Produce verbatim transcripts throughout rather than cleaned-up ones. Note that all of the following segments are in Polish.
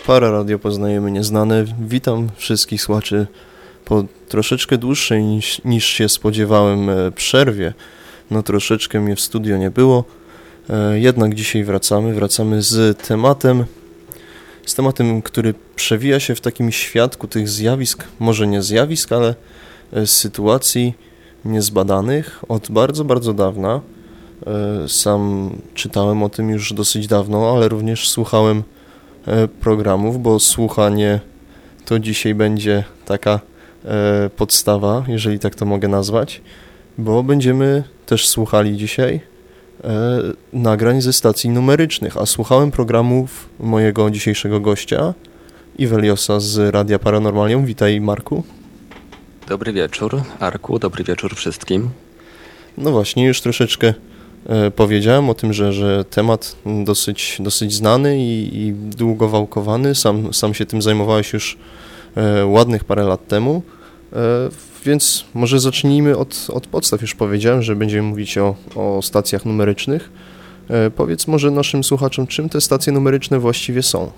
Pararadio Poznajemy Nieznane. Witam wszystkich słuchaczy po troszeczkę dłuższej niż, niż się spodziewałem przerwie. No troszeczkę mnie w studio nie było, jednak dzisiaj wracamy. Wracamy z tematem, z tematem, który przewija się w takim świadku tych zjawisk, może nie zjawisk, ale sytuacji niezbadanych od bardzo, bardzo dawna. Sam czytałem o tym już dosyć dawno, ale również słuchałem programów, bo słuchanie to dzisiaj będzie taka e, podstawa, jeżeli tak to mogę nazwać, bo będziemy też słuchali dzisiaj e, nagrań ze stacji numerycznych, a słuchałem programów mojego dzisiejszego gościa, Iweliosa z Radia Paranormalium. Witaj, Marku. Dobry wieczór, Arku, dobry wieczór wszystkim. No właśnie, już troszeczkę powiedziałem o tym, że, że temat dosyć, dosyć znany i, i długo wałkowany. Sam, sam się tym zajmowałeś już e, ładnych parę lat temu, e, więc może zacznijmy od, od podstaw. Już powiedziałem, że będziemy mówić o, o stacjach numerycznych. E, powiedz może naszym słuchaczom, czym te stacje numeryczne właściwie są?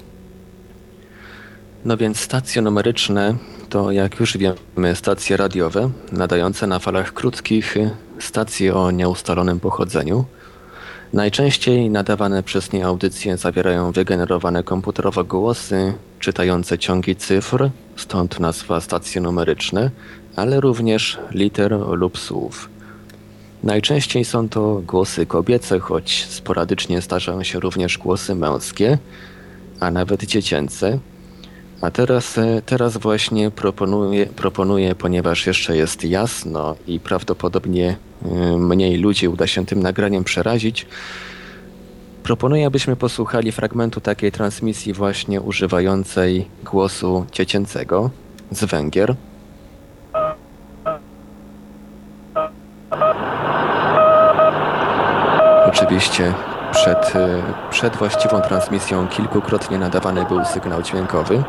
No więc stacje numeryczne to, jak już wiemy, stacje radiowe nadające na falach krótkich, stacje o nieustalonym pochodzeniu. Najczęściej nadawane przez nie audycje zawierają wygenerowane komputerowo głosy, czytające ciągi cyfr, stąd nazwa stacje numeryczne, ale również liter lub słów. Najczęściej są to głosy kobiece, choć sporadycznie zdarzają się również głosy męskie, a nawet dziecięce. A teraz, teraz właśnie proponuję, proponuję, ponieważ jeszcze jest jasno i prawdopodobnie mniej ludzi uda się tym nagraniem przerazić, proponuję, abyśmy posłuchali fragmentu takiej transmisji właśnie używającej głosu dziecięcego z Węgier. Oczywiście przed, przed właściwą transmisją kilkukrotnie nadawany był sygnał dźwiękowy.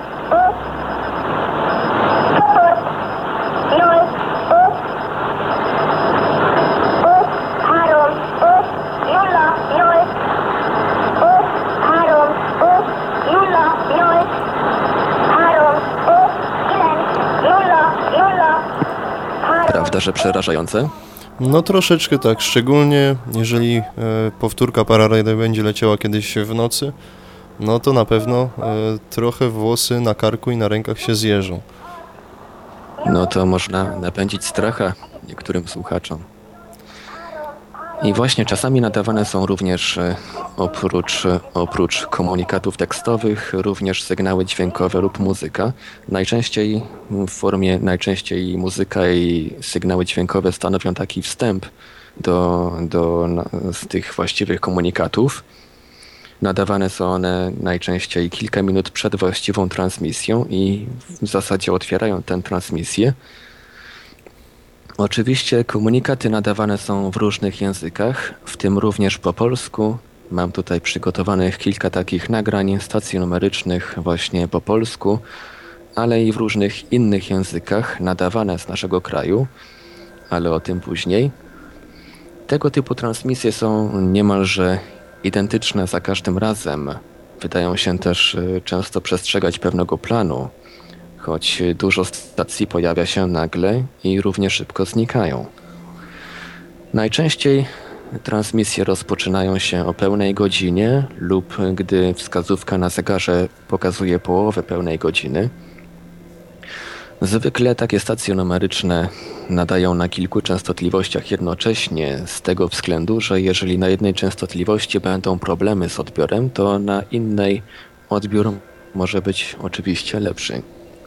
Prawda, że przerażające? No troszeczkę tak, szczególnie jeżeli e, powtórka Pararadia będzie leciała kiedyś w nocy, no to na pewno e, trochę włosy na karku i na rękach się zjeżą. No to można napędzić stracha niektórym słuchaczom. I właśnie czasami nadawane są również oprócz, oprócz komunikatów tekstowych również sygnały dźwiękowe lub muzyka. Najczęściej w formie, najczęściej muzyka i sygnały dźwiękowe stanowią taki wstęp do, do z tych właściwych komunikatów. Nadawane są one najczęściej kilka minut przed właściwą transmisją i w zasadzie otwierają tę transmisję. Oczywiście komunikaty nadawane są w różnych językach, w tym również po polsku. Mam tutaj przygotowanych kilka takich nagrań stacji numerycznych właśnie po polsku, ale i w różnych innych językach nadawane z naszego kraju, ale o tym później. Tego typu transmisje są niemalże identyczne za każdym razem. Wydają się też często przestrzegać pewnego planu, choć dużo stacji pojawia się nagle i równie szybko znikają. Najczęściej transmisje rozpoczynają się o pełnej godzinie lub gdy wskazówka na zegarze pokazuje połowę pełnej godziny. Zwykle takie stacje numeryczne nadają na kilku częstotliwościach jednocześnie z tego względu, że jeżeli na jednej częstotliwości będą problemy z odbiorem, to na innej odbiór może być oczywiście lepszy.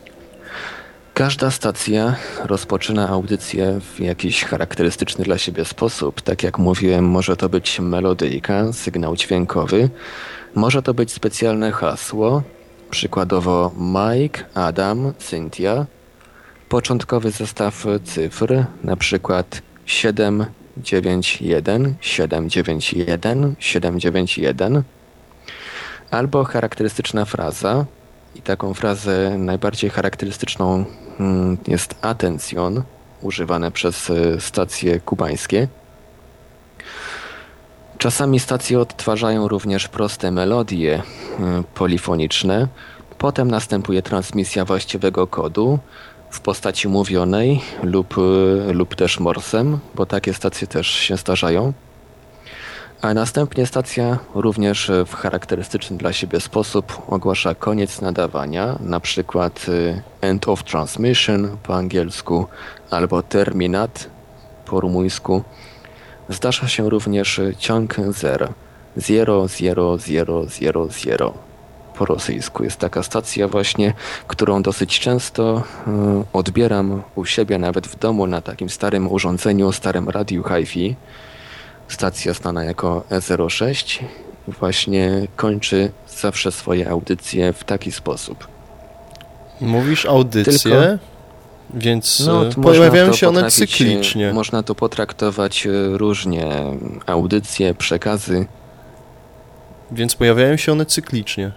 Każda stacja rozpoczyna audycję w jakiś charakterystyczny dla siebie sposób. Tak jak mówiłem, może to być melodyjka, sygnał dźwiękowy, może to być specjalne hasło, przykładowo Mike, Adam, Cynthia, początkowy zestaw cyfr, na przykład siedem dziewięć jeden, siedem dziewięć jeden, siedem dziewięć jeden, albo charakterystyczna fraza. I taką frazę najbardziej charakterystyczną jest atencjon, używane przez stacje kubańskie. Czasami stacje odtwarzają również proste melodie polifoniczne. Potem następuje transmisja właściwego kodu w postaci mówionej lub, lub też morsem, bo takie stacje też się zdarzają. A następnie stacja również w charakterystyczny dla siebie sposób ogłasza koniec nadawania, na przykład end of transmission po angielsku albo terminat po rumuńsku. Zdarza się również ciąg zer, zero, zero, zero, zero, zero. Po rosyjsku jest taka stacja właśnie, którą dosyć często y, odbieram u siebie nawet w domu na takim starym urządzeniu, starym radiu hi-fi. Stacja znana jako E zero sześć właśnie kończy zawsze swoje audycje w taki sposób. Mówisz audycje, Tylko, więc no, pojawiają się one cyklicznie. Można to potraktować różnie. Audycje, przekazy. Więc pojawiają się one cyklicznie.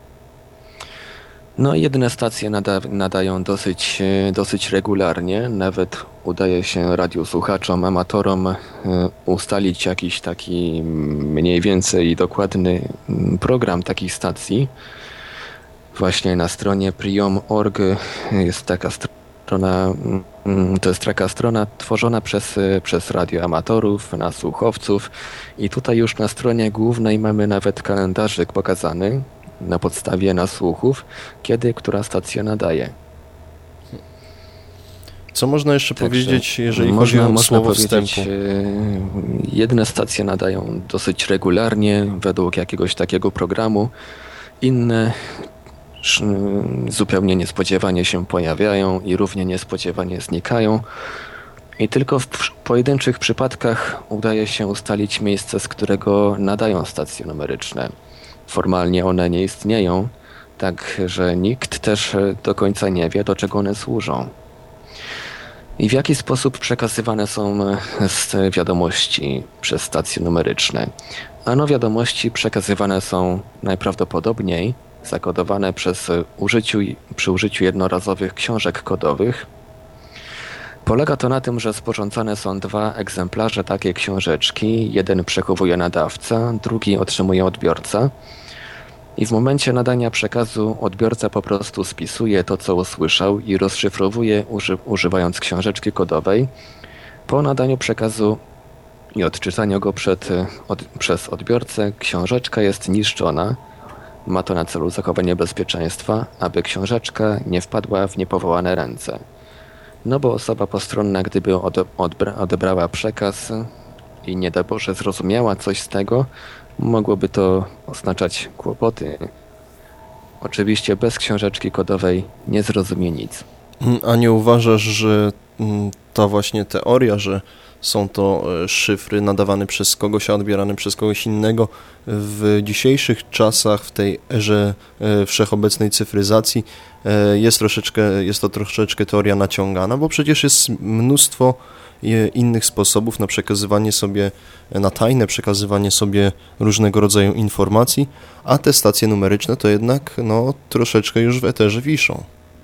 No jedne stacje nada, nadają dosyć, dosyć regularnie, nawet udaje się radiosłuchaczom, amatorom ustalić jakiś taki mniej więcej dokładny program takich stacji. Właśnie na stronie priom kropka org jest taka strona, to jest taka strona tworzona przez, przez radioamatorów, na słuchowców i tutaj już na stronie głównej mamy nawet kalendarzyk pokazany na podstawie nasłuchów, kiedy która stacja nadaje. Co można jeszcze Także powiedzieć, jeżeli można, chodzi o można słowo powiedzieć, wstępu? Jedne stacje nadają dosyć regularnie, według jakiegoś takiego programu, inne zupełnie niespodziewanie się pojawiają i równie niespodziewanie znikają. I tylko w pojedynczych przypadkach udaje się ustalić miejsce, z którego nadają stacje numeryczne. Formalnie one nie istnieją, tak że nikt też do końca nie wie, do czego one służą. I w jaki sposób przekazywane są wiadomości przez stacje numeryczne. Ano wiadomości przekazywane są najprawdopodobniej zakodowane przez użyciu, przy użyciu jednorazowych książek kodowych. Polega to na tym, że sporządzane są dwa egzemplarze takiej książeczki. Jeden przechowuje nadawca, drugi otrzymuje odbiorca. I w momencie nadania przekazu odbiorca po prostu spisuje to, co usłyszał i rozszyfrowuje uży, używając książeczki kodowej. Po nadaniu przekazu i odczytaniu go przed, od, przez odbiorcę książeczka jest niszczona. Ma to na celu zachowanie bezpieczeństwa, aby książeczka nie wpadła w niepowołane ręce. No bo osoba postronna, gdyby odebrała przekaz i nie daj Boże zrozumiała coś z tego, mogłoby to oznaczać kłopoty. Oczywiście bez książeczki kodowej nie zrozumie nic. A nie uważasz, że ta właśnie teoria, że są to szyfry nadawane przez kogoś, a odbierane przez kogoś innego, w dzisiejszych czasach, w tej erze wszechobecnej cyfryzacji jest troszeczkę, jest to troszeczkę teoria naciągana, bo przecież jest mnóstwo innych sposobów na przekazywanie sobie, na tajne przekazywanie sobie różnego rodzaju informacji, a te stacje numeryczne to jednak no, troszeczkę już w eterze wiszą.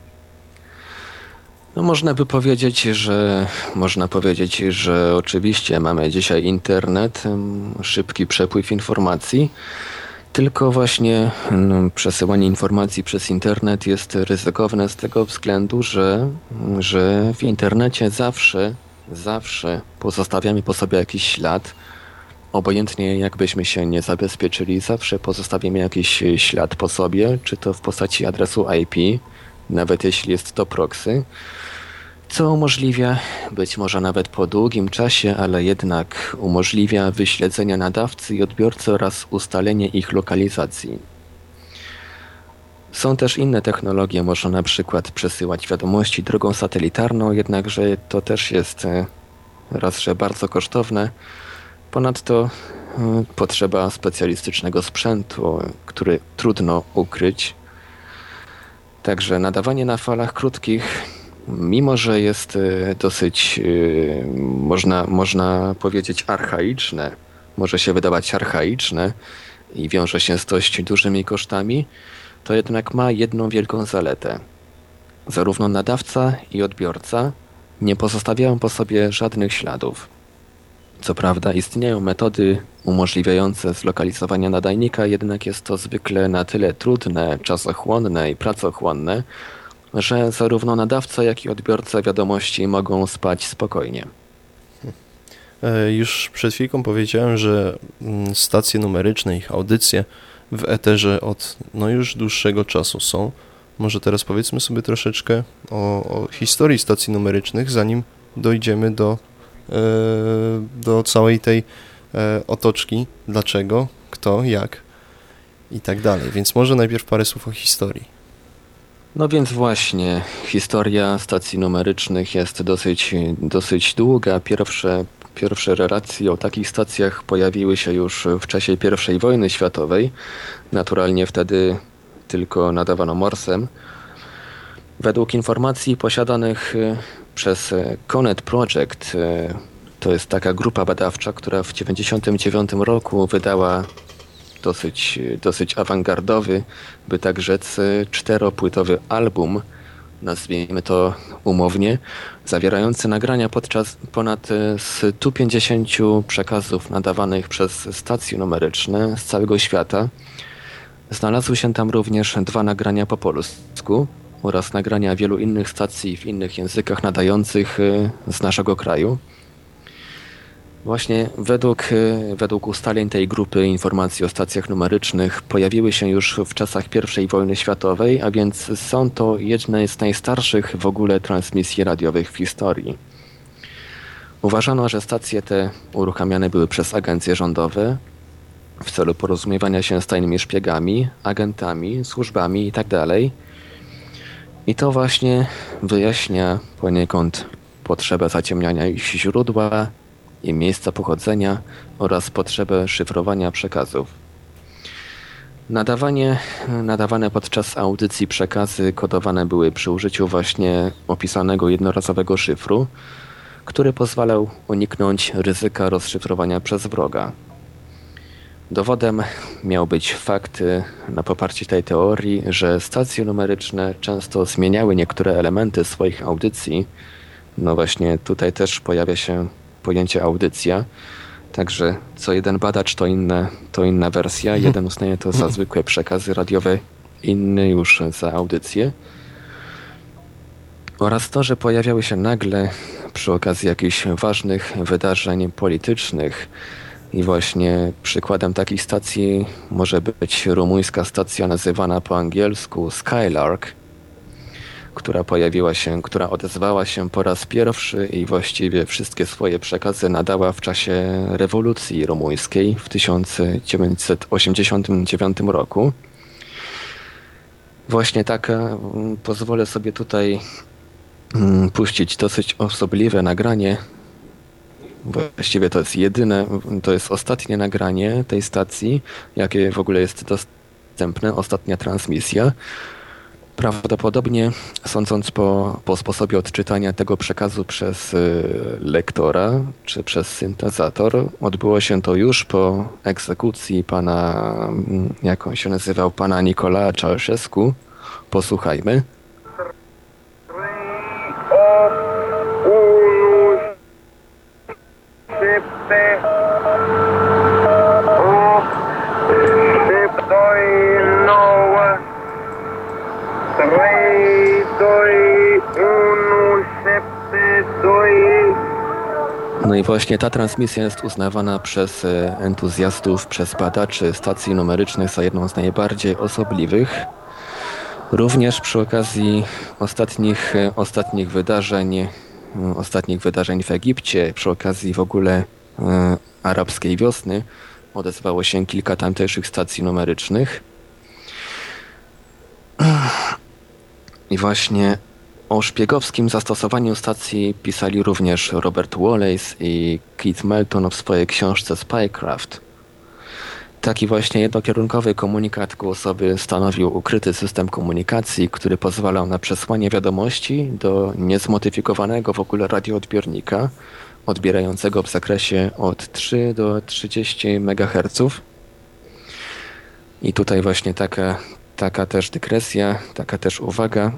No można by powiedzieć, że można powiedzieć, że oczywiście mamy dzisiaj internet, szybki przepływ informacji, tylko właśnie no, przesyłanie informacji przez internet jest ryzykowne z tego względu, że, że w internecie zawsze, zawsze pozostawiamy po sobie jakiś ślad, obojętnie jakbyśmy się nie zabezpieczyli, zawsze pozostawimy jakiś ślad po sobie, czy to w postaci adresu I P, nawet jeśli jest to proxy, co umożliwia, być może nawet po długim czasie, ale jednak umożliwia wyśledzenie nadawcy i odbiorcy oraz ustalenie ich lokalizacji. Są też inne technologie, można na przykład przesyłać wiadomości drogą satelitarną, jednakże to też jest raz, że bardzo kosztowne. Ponadto potrzeba specjalistycznego sprzętu, który trudno ukryć. Także nadawanie na falach krótkich, mimo że jest dosyć, można, można powiedzieć, archaiczne, może się wydawać archaiczne i wiąże się z dość dużymi kosztami, to jednak ma jedną wielką zaletę. Zarówno nadawca i odbiorca nie pozostawiają po sobie żadnych śladów. Co prawda istnieją metody umożliwiające zlokalizowanie nadajnika, jednak jest to zwykle na tyle trudne, czasochłonne i pracochłonne, że zarówno nadawca, jak i odbiorca wiadomości mogą spać spokojnie. Już przed chwilką powiedziałem, że stacje numeryczne, ich audycje w eterze od no już dłuższego czasu są. Może teraz powiedzmy sobie troszeczkę o, o historii stacji numerycznych, zanim dojdziemy do, e, do całej tej e, otoczki, dlaczego, kto, jak i tak dalej. Więc może najpierw parę słów o historii. No więc właśnie, historia stacji numerycznych jest dosyć, dosyć długa. Pierwsze, pierwsze relacje o takich stacjach pojawiły się już w czasie pierwszej wojny światowej. Naturalnie wtedy tylko nadawano morsem. Według informacji posiadanych przez Conet Project, to jest taka grupa badawcza, która w dziewięćdziesiątym dziewiątym roku wydała dosyć, dosyć awangardowy, by tak rzec, czteropłytowy album, nazwijmy to umownie, zawierający nagrania podczas ponad stu pięćdziesięciu przekazów nadawanych przez stacje numeryczne z całego świata. Znalazły się tam również dwa nagrania po polsku oraz nagrania wielu innych stacji w innych językach nadających z naszego kraju. Właśnie według, według ustaleń tej grupy informacji o stacjach numerycznych pojawiły się już w czasach pierwszej wojny światowej, a więc są to jedne z najstarszych w ogóle transmisji radiowych w historii. Uważano, że stacje te uruchamiane były przez agencje rządowe w celu porozumiewania się z tajnymi szpiegami, agentami, służbami itd. I to właśnie wyjaśnia poniekąd potrzebę zaciemniania ich źródła i miejsca pochodzenia oraz potrzebę szyfrowania przekazów. Nadawanie, nadawane podczas audycji przekazy kodowane były przy użyciu właśnie opisanego jednorazowego szyfru, który pozwalał uniknąć ryzyka rozszyfrowania przez wroga. Dowodem miał być fakt na poparcie tej teorii, że stacje numeryczne często zmieniały niektóre elementy swoich audycji. No właśnie tutaj też pojawia się pojęcie audycja, także co jeden badacz to, inne, to inna wersja. Jeden uznaje to za zwykłe przekazy radiowe, inny już za audycję. Oraz to, że pojawiały się nagle przy okazji jakichś ważnych wydarzeń politycznych. I właśnie przykładem takich stacji może być rumuńska stacja nazywana po angielsku Skylark, która pojawiła się, która odezwała się po raz pierwszy i właściwie wszystkie swoje przekazy nadała w czasie rewolucji rumuńskiej w tysiąc dziewięćset osiemdziesiątym dziewiątym roku. Właśnie taka, pozwolę sobie tutaj puścić dosyć osobliwe nagranie. Właściwie to jest jedyne, to jest ostatnie nagranie tej stacji, jakie w ogóle jest dostępne, ostatnia transmisja. Prawdopodobnie, sądząc po, po sposobie odczytania tego przekazu przez y, lektora czy przez syntezator, odbyło się to już po egzekucji pana, jak on się nazywał, pana Nicolae Ceausescu. Posłuchajmy. No i właśnie ta transmisja jest uznawana przez entuzjastów, przez badaczy stacji numerycznych za jedną z najbardziej osobliwych. Również przy okazji ostatnich, ostatnich wydarzeń, ostatnich wydarzeń w Egipcie, przy okazji w ogóle e, arabskiej wiosny, odezwało się kilka tamtejszych stacji numerycznych. I właśnie o szpiegowskim zastosowaniu stacji pisali również Robert Wallace i Keith Melton w swojej książce Spycraft. Taki właśnie jednokierunkowy komunikat głosowy stanowił ukryty system komunikacji, który pozwalał na przesłanie wiadomości do niezmodyfikowanego w ogóle radioodbiornika, odbierającego w zakresie od trzy do trzydziestu megaherców. I tutaj właśnie taka, taka też dygresja, taka też uwaga.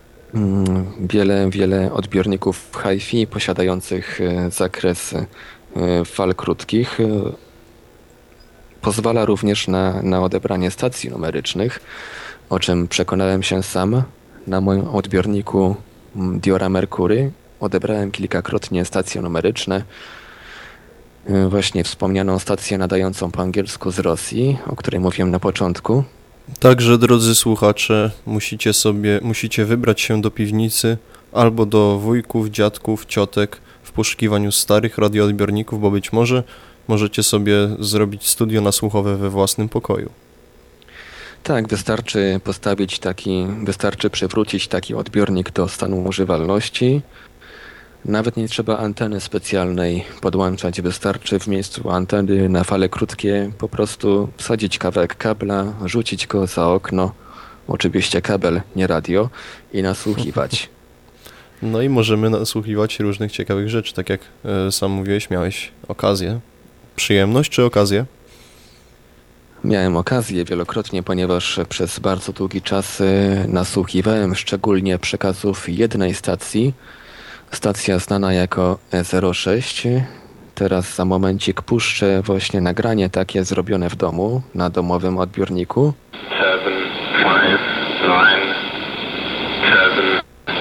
Wiele, wiele odbiorników hi-fi posiadających zakres fal krótkich pozwala również na, na odebranie stacji numerycznych, o czym przekonałem się sam na moim odbiorniku Diora Mercury. Odebrałem kilkakrotnie stacje numeryczne, właśnie wspomnianą stację nadającą po angielsku z Rosji, o której mówiłem na początku. Także, drodzy słuchacze, musicie sobie, musicie wybrać się do piwnicy albo do wujków, dziadków, ciotek w poszukiwaniu starych radioodbiorników, bo być może możecie sobie zrobić studio nasłuchowe we własnym pokoju. Tak, wystarczy postawić taki, wystarczy przywrócić taki odbiornik do stanu używalności. Nawet nie trzeba anteny specjalnej podłączać, wystarczy w miejscu anteny na fale krótkie po prostu wsadzić kawałek kabla, rzucić go za okno, oczywiście kabel, nie radio, i nasłuchiwać. No i możemy nasłuchiwać różnych ciekawych rzeczy, tak jak e, sam mówiłeś, miałeś okazję. Przyjemność czy okazję? Miałem okazję wielokrotnie, ponieważ przez bardzo długi czas nasłuchiwałem szczególnie przekazów jednej stacji. Stacja znana jako E zero sześć. Teraz za momencik puszczę właśnie nagranie takie zrobione w domu, na domowym odbiorniku. Seven, five, nine, seven,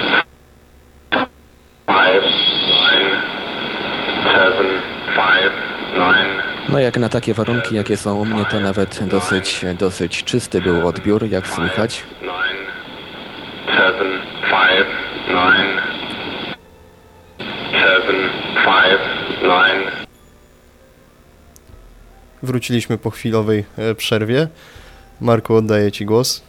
five, nine, seven, five, nine. No jak na takie warunki, jakie są u mnie, to nawet dosyć, dosyć czysty był odbiór, jak słychać. seven, five, nine. Wróciliśmy po chwilowej przerwie. Marku, oddaję Ci głos.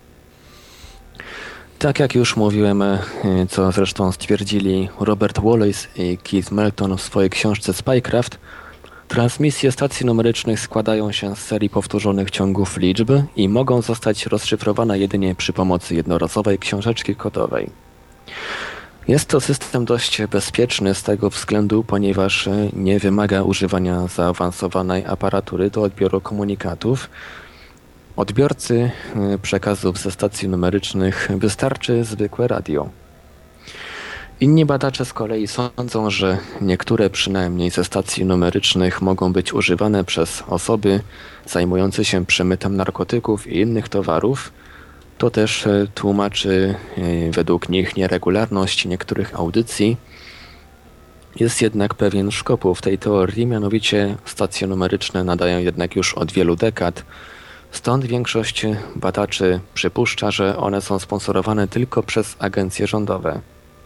Tak jak już mówiłem, co zresztą stwierdzili Robert Wallace i Keith Melton w swojej książce Spycraft, transmisje stacji numerycznych składają się z serii powtórzonych ciągów liczb i mogą zostać rozszyfrowane jedynie przy pomocy jednorazowej książeczki kodowej. Jest to system dość bezpieczny z tego względu, ponieważ nie wymaga używania zaawansowanej aparatury do odbioru komunikatów. Odbiorcy przekazów ze stacji numerycznych wystarczy zwykłe radio. Inni badacze z kolei sądzą, że niektóre przynajmniej ze stacji numerycznych mogą być używane przez osoby zajmujące się przemytem narkotyków i innych towarów. To też tłumaczy według nich nieregularność niektórych audycji. Jest jednak pewien szkopuł w tej teorii, mianowicie stacje numeryczne nadają jednak już od wielu dekad. Stąd większość badaczy przypuszcza, że one są sponsorowane tylko przez agencje rządowe.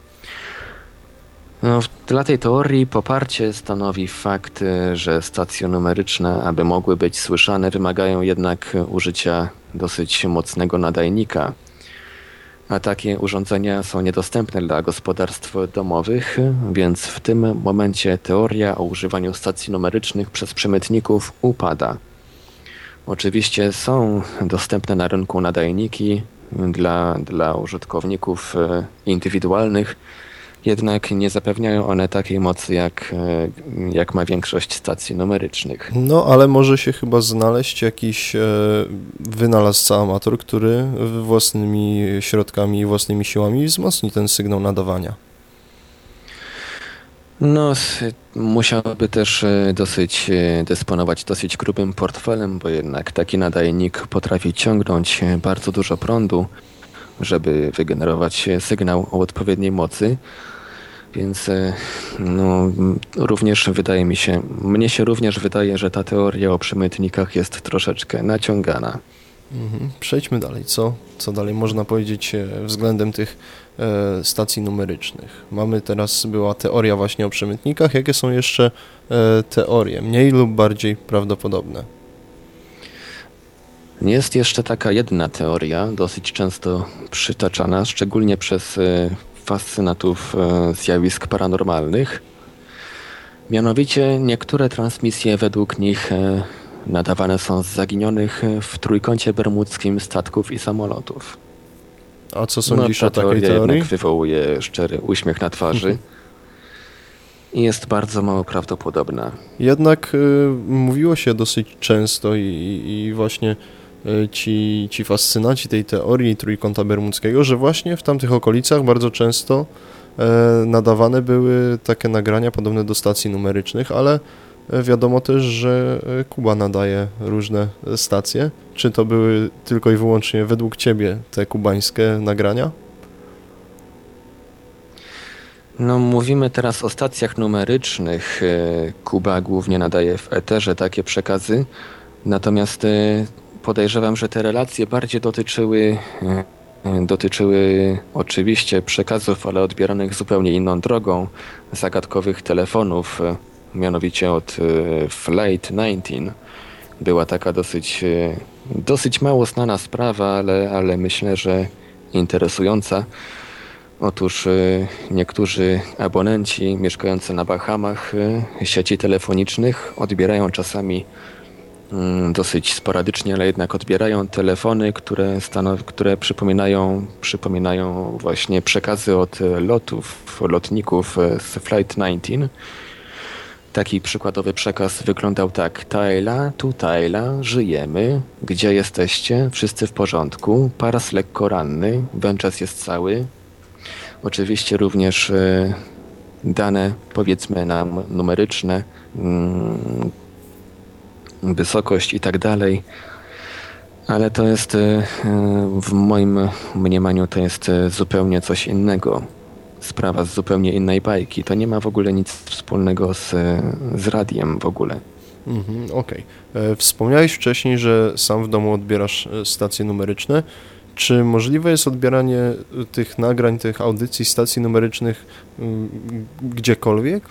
No, dla tej teorii poparcie stanowi fakt, że stacje numeryczne, aby mogły być słyszane, wymagają jednak użycia dosyć mocnego nadajnika, a takie urządzenia są niedostępne dla gospodarstw domowych, więc w tym momencie teoria o używaniu stacji numerycznych przez przemytników upada. Oczywiście są dostępne na rynku nadajniki dla, dla użytkowników indywidualnych, jednak nie zapewniają one takiej mocy, jak, jak ma większość stacji numerycznych. No, ale może się chyba znaleźć jakiś e, wynalazca amator, który własnymi środkami i własnymi siłami wzmocni ten sygnał nadawania. No, musiałby też dosyć dysponować dosyć grubym portfelem, bo jednak taki nadajnik potrafi ciągnąć bardzo dużo prądu, żeby wygenerować sygnał o odpowiedniej mocy. Więc no, również wydaje mi się, mnie się również wydaje, że ta teoria o przemytnikach jest troszeczkę naciągana. Mhm. Przejdźmy dalej. Co, co dalej można powiedzieć względem tych e, stacji numerycznych? Mamy teraz, była teoria właśnie o przemytnikach. Jakie są jeszcze e, teorie, mniej lub bardziej prawdopodobne? Jest jeszcze taka jedna teoria, dosyć często przytaczana, szczególnie przez fascynatów zjawisk paranormalnych. Mianowicie niektóre transmisje według nich nadawane są z zaginionych w Trójkącie Bermudzkim statków i samolotów. A co sądzisz no, o takiej teorii? Jednak wywołuje szczery uśmiech na twarzy i jest bardzo mało prawdopodobna. Jednak y, mówiło się dosyć często i, i właśnie y, ci, ci fascynaci tej teorii Trójkąta Bermudzkiego, że właśnie w tamtych okolicach bardzo często nadawane były takie nagrania podobne do stacji numerycznych, ale wiadomo też, że Kuba nadaje różne stacje. Czy to były tylko i wyłącznie według Ciebie te kubańskie nagrania? No, mówimy teraz o stacjach numerycznych. Kuba głównie nadaje w eterze takie przekazy, natomiast podejrzewam, że te relacje bardziej dotyczyły, dotyczyły oczywiście przekazów, ale odbieranych zupełnie inną drogą, zagadkowych telefonów, mianowicie od Flight dziewiętnaście. Była taka dosyć, dosyć mało znana sprawa, ale, ale myślę, że interesująca. Otóż niektórzy abonenci mieszkający na Bahamach sieci telefonicznych odbierają czasami dosyć sporadycznie, ale jednak odbierają telefony, które, stanow- które przypominają, przypominają właśnie przekazy od lotów, lotników z Flight dziewiętnaście. Taki przykładowy przekaz wyglądał tak: Tajla, tu Tajla, żyjemy, gdzie jesteście, wszyscy w porządku, Paras lekko ranny, Węczes jest cały. Oczywiście również y, dane, powiedzmy nam, numeryczne, y, wysokość i tak dalej, ale to jest, y, w moim mniemaniu, to jest y, zupełnie coś innego. Sprawa z zupełnie innej bajki. To nie ma w ogóle nic wspólnego z, z radiem w ogóle. Mhm, okej. Okay. Wspomniałeś wcześniej, że sam w domu odbierasz stacje numeryczne. Czy możliwe jest odbieranie tych nagrań, tych audycji, stacji numerycznych gdziekolwiek?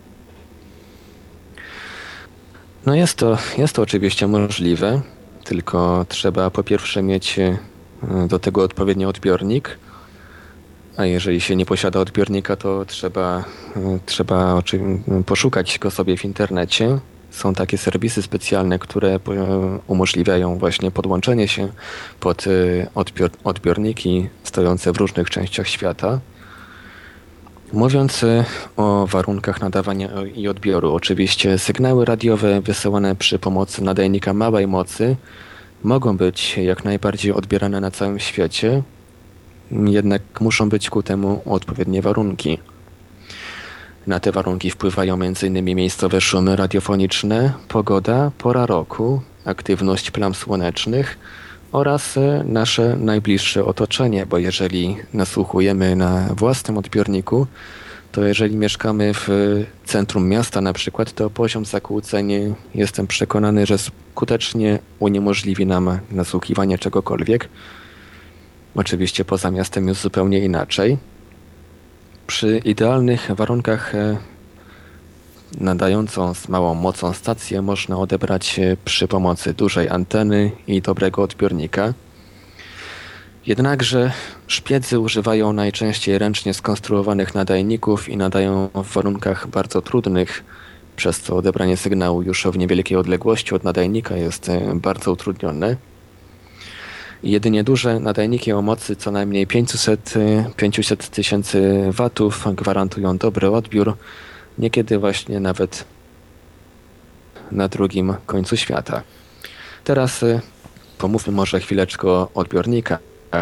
No jest to, jest to oczywiście możliwe, tylko trzeba po pierwsze mieć do tego odpowiedni odbiornik, a jeżeli się nie posiada odbiornika, to trzeba, trzeba poszukać go sobie w internecie. Są takie serwisy specjalne, które umożliwiają właśnie podłączenie się pod odbior, odbiorniki stojące w różnych częściach świata. Mówiąc o warunkach nadawania i odbioru, oczywiście sygnały radiowe wysyłane przy pomocy nadajnika małej mocy mogą być jak najbardziej odbierane na całym świecie, jednak muszą być ku temu odpowiednie warunki. Na te warunki wpływają między innymi miejscowe szumy radiofoniczne, pogoda, pora roku, aktywność plam słonecznych oraz nasze najbliższe otoczenie, bo jeżeli nasłuchujemy na własnym odbiorniku, to jeżeli mieszkamy w centrum miasta na przykład, to poziom zakłóceń, jestem przekonany, że skutecznie uniemożliwi nam nasłuchiwanie czegokolwiek. Oczywiście poza miastem jest zupełnie inaczej. Przy idealnych warunkach nadającą z małą mocą stację można odebrać przy pomocy dużej anteny i dobrego odbiornika. Jednakże szpiedzy używają najczęściej ręcznie skonstruowanych nadajników i nadają w warunkach bardzo trudnych, przez co odebranie sygnału już w niewielkiej odległości od nadajnika jest bardzo utrudnione. Jedynie duże nadajniki o mocy co najmniej pięćset tysięcy watów gwarantują dobry odbiór, niekiedy właśnie nawet na drugim końcu świata. Teraz pomówmy może chwileczkę o odbiornikach.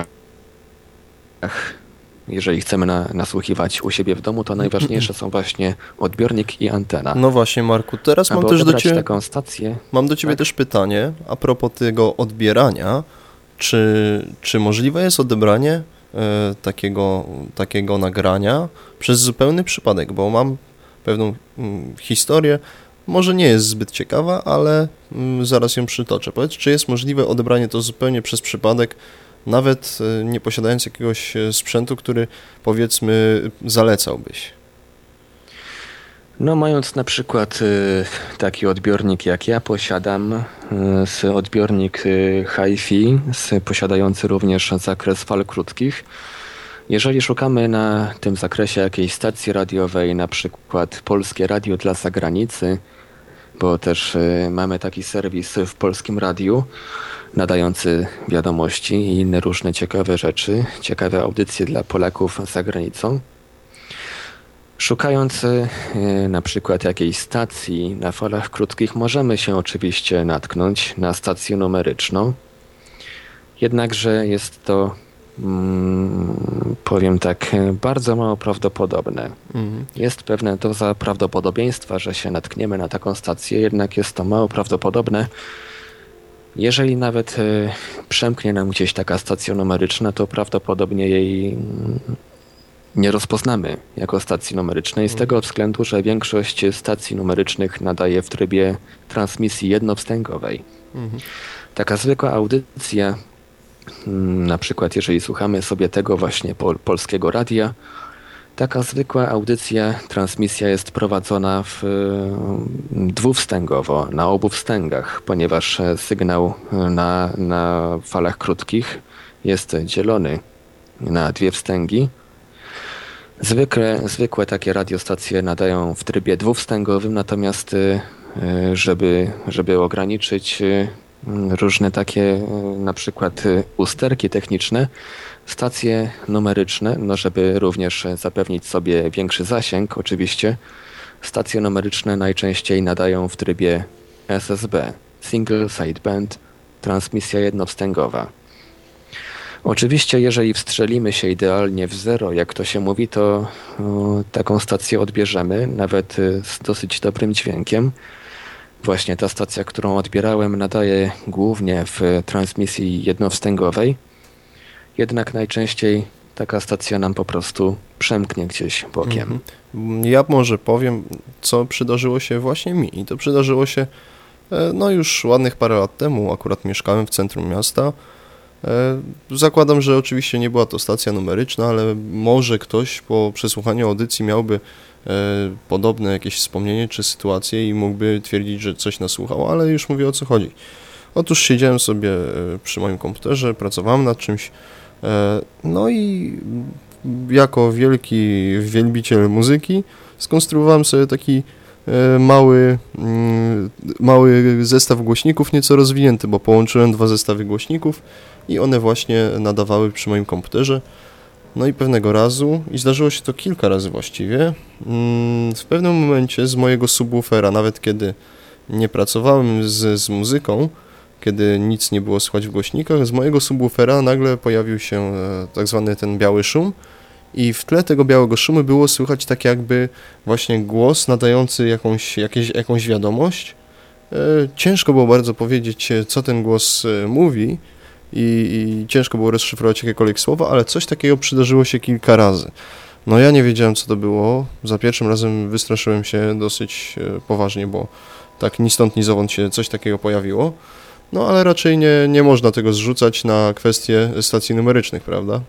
Jeżeli chcemy na, nasłuchiwać u siebie w domu, to najważniejsze są właśnie odbiornik i antena. No właśnie, Marku, teraz mam też do ciebie taką stację. Mam do ciebie tak? też pytanie a propos tego odbierania. Czy, czy możliwe jest odebranie e, takiego, takiego nagrania przez zupełny przypadek? Bo mam pewną mm, historię, może nie jest zbyt ciekawa, ale mm, zaraz ją przytoczę. Powiedz, czy jest możliwe odebranie to zupełnie przez przypadek, nawet e, nie posiadając jakiegoś sprzętu, który, powiedzmy, zalecałbyś? No, mając na przykład y, taki odbiornik jak ja posiadam, y, odbiornik y, Hi-Fi, y, posiadający również zakres fal krótkich. Jeżeli szukamy na tym zakresie jakiejś stacji radiowej, na przykład Polskie Radio dla zagranicy, bo też y, mamy taki serwis w Polskim Radiu nadający wiadomości i inne różne ciekawe rzeczy, ciekawe audycje dla Polaków za granicą. Szukając y, na przykład jakiejś stacji na falach krótkich, możemy się oczywiście natknąć na stację numeryczną. Jednakże jest to mm, powiem tak, bardzo mało prawdopodobne. Mhm. Jest pewne doza prawdopodobieństwa, że się natkniemy na taką stację, jednak jest to mało prawdopodobne. Jeżeli nawet przemknie nam gdzieś taka stacja numeryczna, to prawdopodobnie jej nie rozpoznamy jako stacji numerycznej z mhm. tego względu, że większość stacji numerycznych nadaje w trybie transmisji jednowstęgowej. Mhm. Taka zwykła audycja, na przykład jeżeli słuchamy sobie tego właśnie pol- polskiego radia, taka zwykła audycja, transmisja jest prowadzona w dwuwstęgowo, na obu wstęgach, ponieważ sygnał na, na falach krótkich jest dzielony na dwie wstęgi. Zwykle, zwykłe takie radiostacje nadają w trybie dwuwstęgowym, natomiast żeby, żeby ograniczyć różne takie na przykład usterki techniczne, stacje numeryczne, no żeby również zapewnić sobie większy zasięg oczywiście, stacje numeryczne najczęściej nadają w trybie S S B, Single Sideband, transmisja jednowstęgowa. Oczywiście jeżeli wstrzelimy się idealnie w zero, jak to się mówi, to o, taką stację odbierzemy, nawet z dosyć dobrym dźwiękiem. Właśnie ta stacja, którą odbierałem, nadaje głównie w transmisji jednowstęgowej, jednak najczęściej taka stacja nam po prostu przemknie gdzieś bokiem. Ja może powiem, co przydarzyło się właśnie mi. I to przydarzyło się no już ładnych parę lat temu, akurat mieszkałem w centrum miasta. Zakładam, że oczywiście nie była to stacja numeryczna, ale może ktoś po przesłuchaniu audycji miałby podobne jakieś wspomnienie czy sytuację i mógłby twierdzić, że coś nasłuchał, ale już mówię, o co chodzi. Otóż siedziałem sobie przy moim komputerze, pracowałem nad czymś, no i jako wielki wielbiciel muzyki skonstruowałem sobie taki mały, mały zestaw głośników, nieco rozwinięty, bo połączyłem dwa zestawy głośników i one właśnie nadawały przy moim komputerze. No i pewnego razu, i zdarzyło się to kilka razy właściwie, w pewnym momencie z mojego subwoofera, nawet kiedy nie pracowałem z, z muzyką, kiedy nic nie było słychać w głośnikach, z mojego subwoofera nagle pojawił się tak zwany ten biały szum i w tle tego białego szumu było słychać tak jakby właśnie głos nadający jakąś, jakieś, jakąś wiadomość. Ciężko było bardzo powiedzieć, co ten głos mówi, I, i ciężko było rozszyfrować jakiekolwiek słowa, ale coś takiego przydarzyło się kilka razy. No ja nie wiedziałem, co to było. Za pierwszym razem wystraszyłem się dosyć poważnie, bo tak ni stąd, ni zowąd się coś takiego pojawiło. No ale raczej nie, nie można tego zrzucać na kwestie stacji numerycznych, prawda?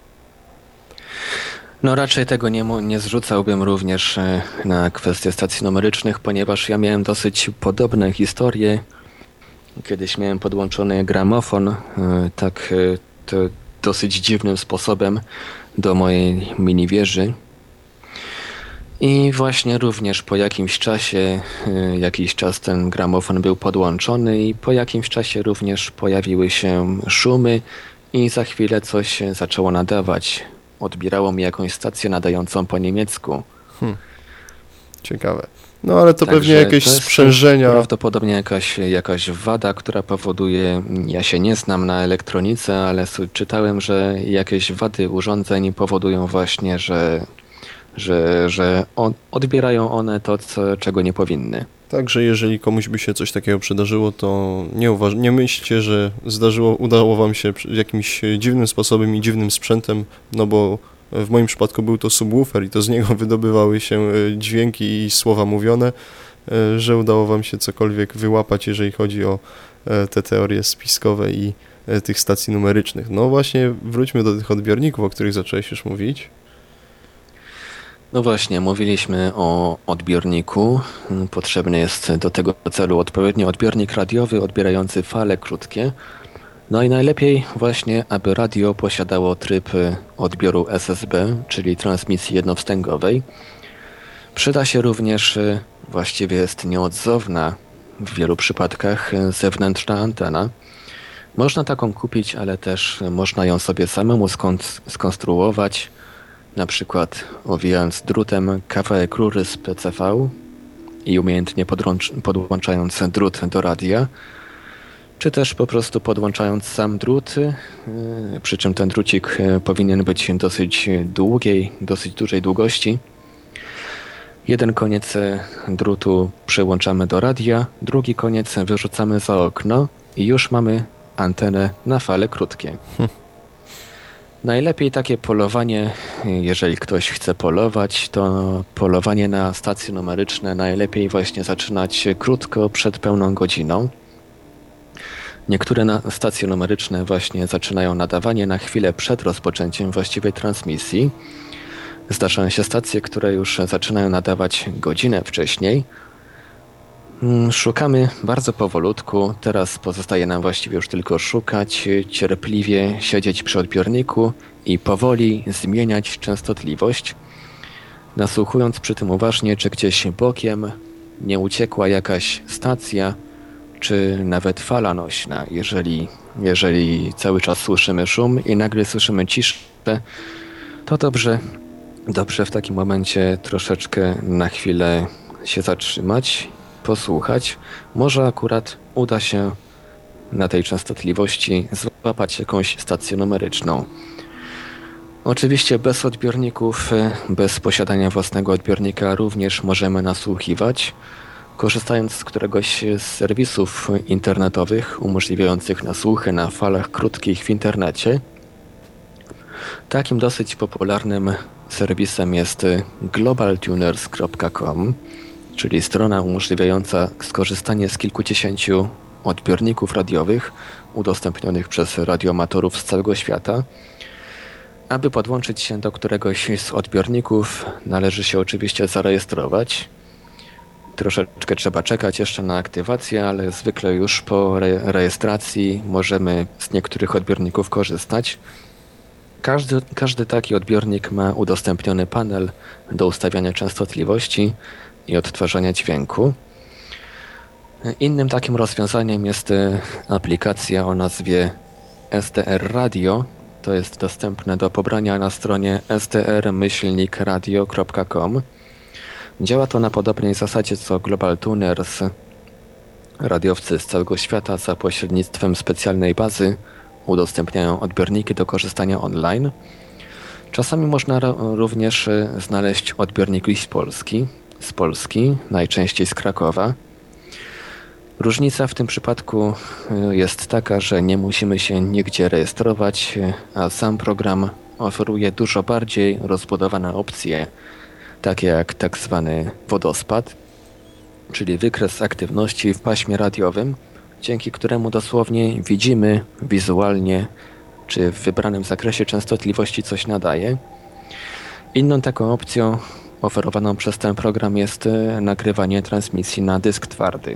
No raczej tego nie, nie zrzucałbym również na kwestie stacji numerycznych, ponieważ ja miałem dosyć podobne historie. Kiedyś miałem podłączony gramofon, tak to dosyć dziwnym sposobem do mojej mini wieży. I właśnie również po jakimś czasie, jakiś czas ten gramofon był podłączony i po jakimś czasie również pojawiły się szumy i za chwilę coś zaczęło nadawać. Odbierało mi jakąś stację nadającą po niemiecku. Hmm. Ciekawe. No ale to Także pewnie jakieś to sprzężenia. Prawdopodobnie jakaś, jakaś wada, która powoduje, ja się nie znam na elektronice, ale czytałem, że jakieś wady urządzeń powodują właśnie, że, że, że on, odbierają one to, co, czego nie powinny. Także jeżeli komuś by się coś takiego przydarzyło, to nie, uważ- nie myślcie, że zdarzyło, udało wam się jakimś dziwnym sposobem i dziwnym sprzętem, no bo w moim przypadku był to subwoofer i to z niego wydobywały się dźwięki i słowa mówione, że udało wam się cokolwiek wyłapać, jeżeli chodzi o te teorie spiskowe i tych stacji numerycznych. No właśnie, wróćmy do tych odbiorników, o których zacząłeś już mówić. No właśnie, mówiliśmy o odbiorniku. Potrzebny jest do tego celu odpowiedni odbiornik radiowy odbierający fale krótkie. No i najlepiej właśnie, aby radio posiadało tryb odbioru S S B, czyli transmisji jednowstęgowej. Przyda się również, właściwie jest nieodzowna w wielu przypadkach, zewnętrzna antena. Można taką kupić, ale też można ją sobie samemu skonstruować, na przykład owijając drutem kawałek rury z P C V i umiejętnie podłączając drut do radia. czy też po prostu podłączając sam drut, przy czym ten drucik powinien być dosyć długiej, dosyć dużej długości. Jeden koniec drutu przyłączamy do radia, drugi koniec wyrzucamy za okno i już mamy antenę na fale krótkie. Hm. Najlepiej takie polowanie, jeżeli ktoś chce polować, to polowanie na stacje numeryczne najlepiej właśnie zaczynać krótko przed pełną godziną. Niektóre na stacje numeryczne właśnie zaczynają nadawanie na chwilę przed rozpoczęciem właściwej transmisji. Zdarzają się stacje, które już zaczynają nadawać godzinę wcześniej. Szukamy bardzo powolutku. Teraz pozostaje nam właściwie już tylko szukać, cierpliwie siedzieć przy odbiorniku i powoli zmieniać częstotliwość, nasłuchując przy tym uważnie, czy gdzieś bokiem nie uciekła jakaś stacja, czy nawet fala nośna. Jeżeli, jeżeli cały czas słyszymy szum i nagle słyszymy ciszę, to dobrze, dobrze w takim momencie troszeczkę na chwilę się zatrzymać, posłuchać. Może akurat uda się na tej częstotliwości złapać jakąś stację numeryczną. Oczywiście bez odbiorników, bez posiadania własnego odbiornika również możemy nasłuchiwać, korzystając z któregoś z serwisów internetowych umożliwiających nasłuchy na falach krótkich w internecie. Takim dosyć popularnym serwisem jest global tuners kropka com, czyli strona umożliwiająca skorzystanie z kilkudziesięciu odbiorników radiowych udostępnionych przez radioamatorów z całego świata. Aby podłączyć się do któregoś z odbiorników, należy się oczywiście zarejestrować. Troszeczkę trzeba czekać jeszcze na aktywację, ale zwykle już po re- rejestracji możemy z niektórych odbiorników korzystać. Każdy, każdy taki odbiornik ma udostępniony panel do ustawiania częstotliwości i odtwarzania dźwięku. Innym takim rozwiązaniem jest aplikacja o nazwie S D R Radio. To jest dostępne do pobrania na stronie s d r myślnik radio kropka com. Działa to na podobnej zasadzie co Global Tuners. Radiowcy z całego świata za pośrednictwem specjalnej bazy udostępniają odbiorniki do korzystania online. Czasami można również znaleźć odbiorniki z Polski, z Polski, najczęściej z Krakowa. Różnica w tym przypadku jest taka, że nie musimy się nigdzie rejestrować, a sam program oferuje dużo bardziej rozbudowane opcje, takie jak tak zwany wodospad, czyli wykres aktywności w paśmie radiowym, dzięki któremu dosłownie widzimy wizualnie, czy w wybranym zakresie częstotliwości coś nadaje. Inną taką opcją oferowaną przez ten program jest nagrywanie transmisji na dysk twardy.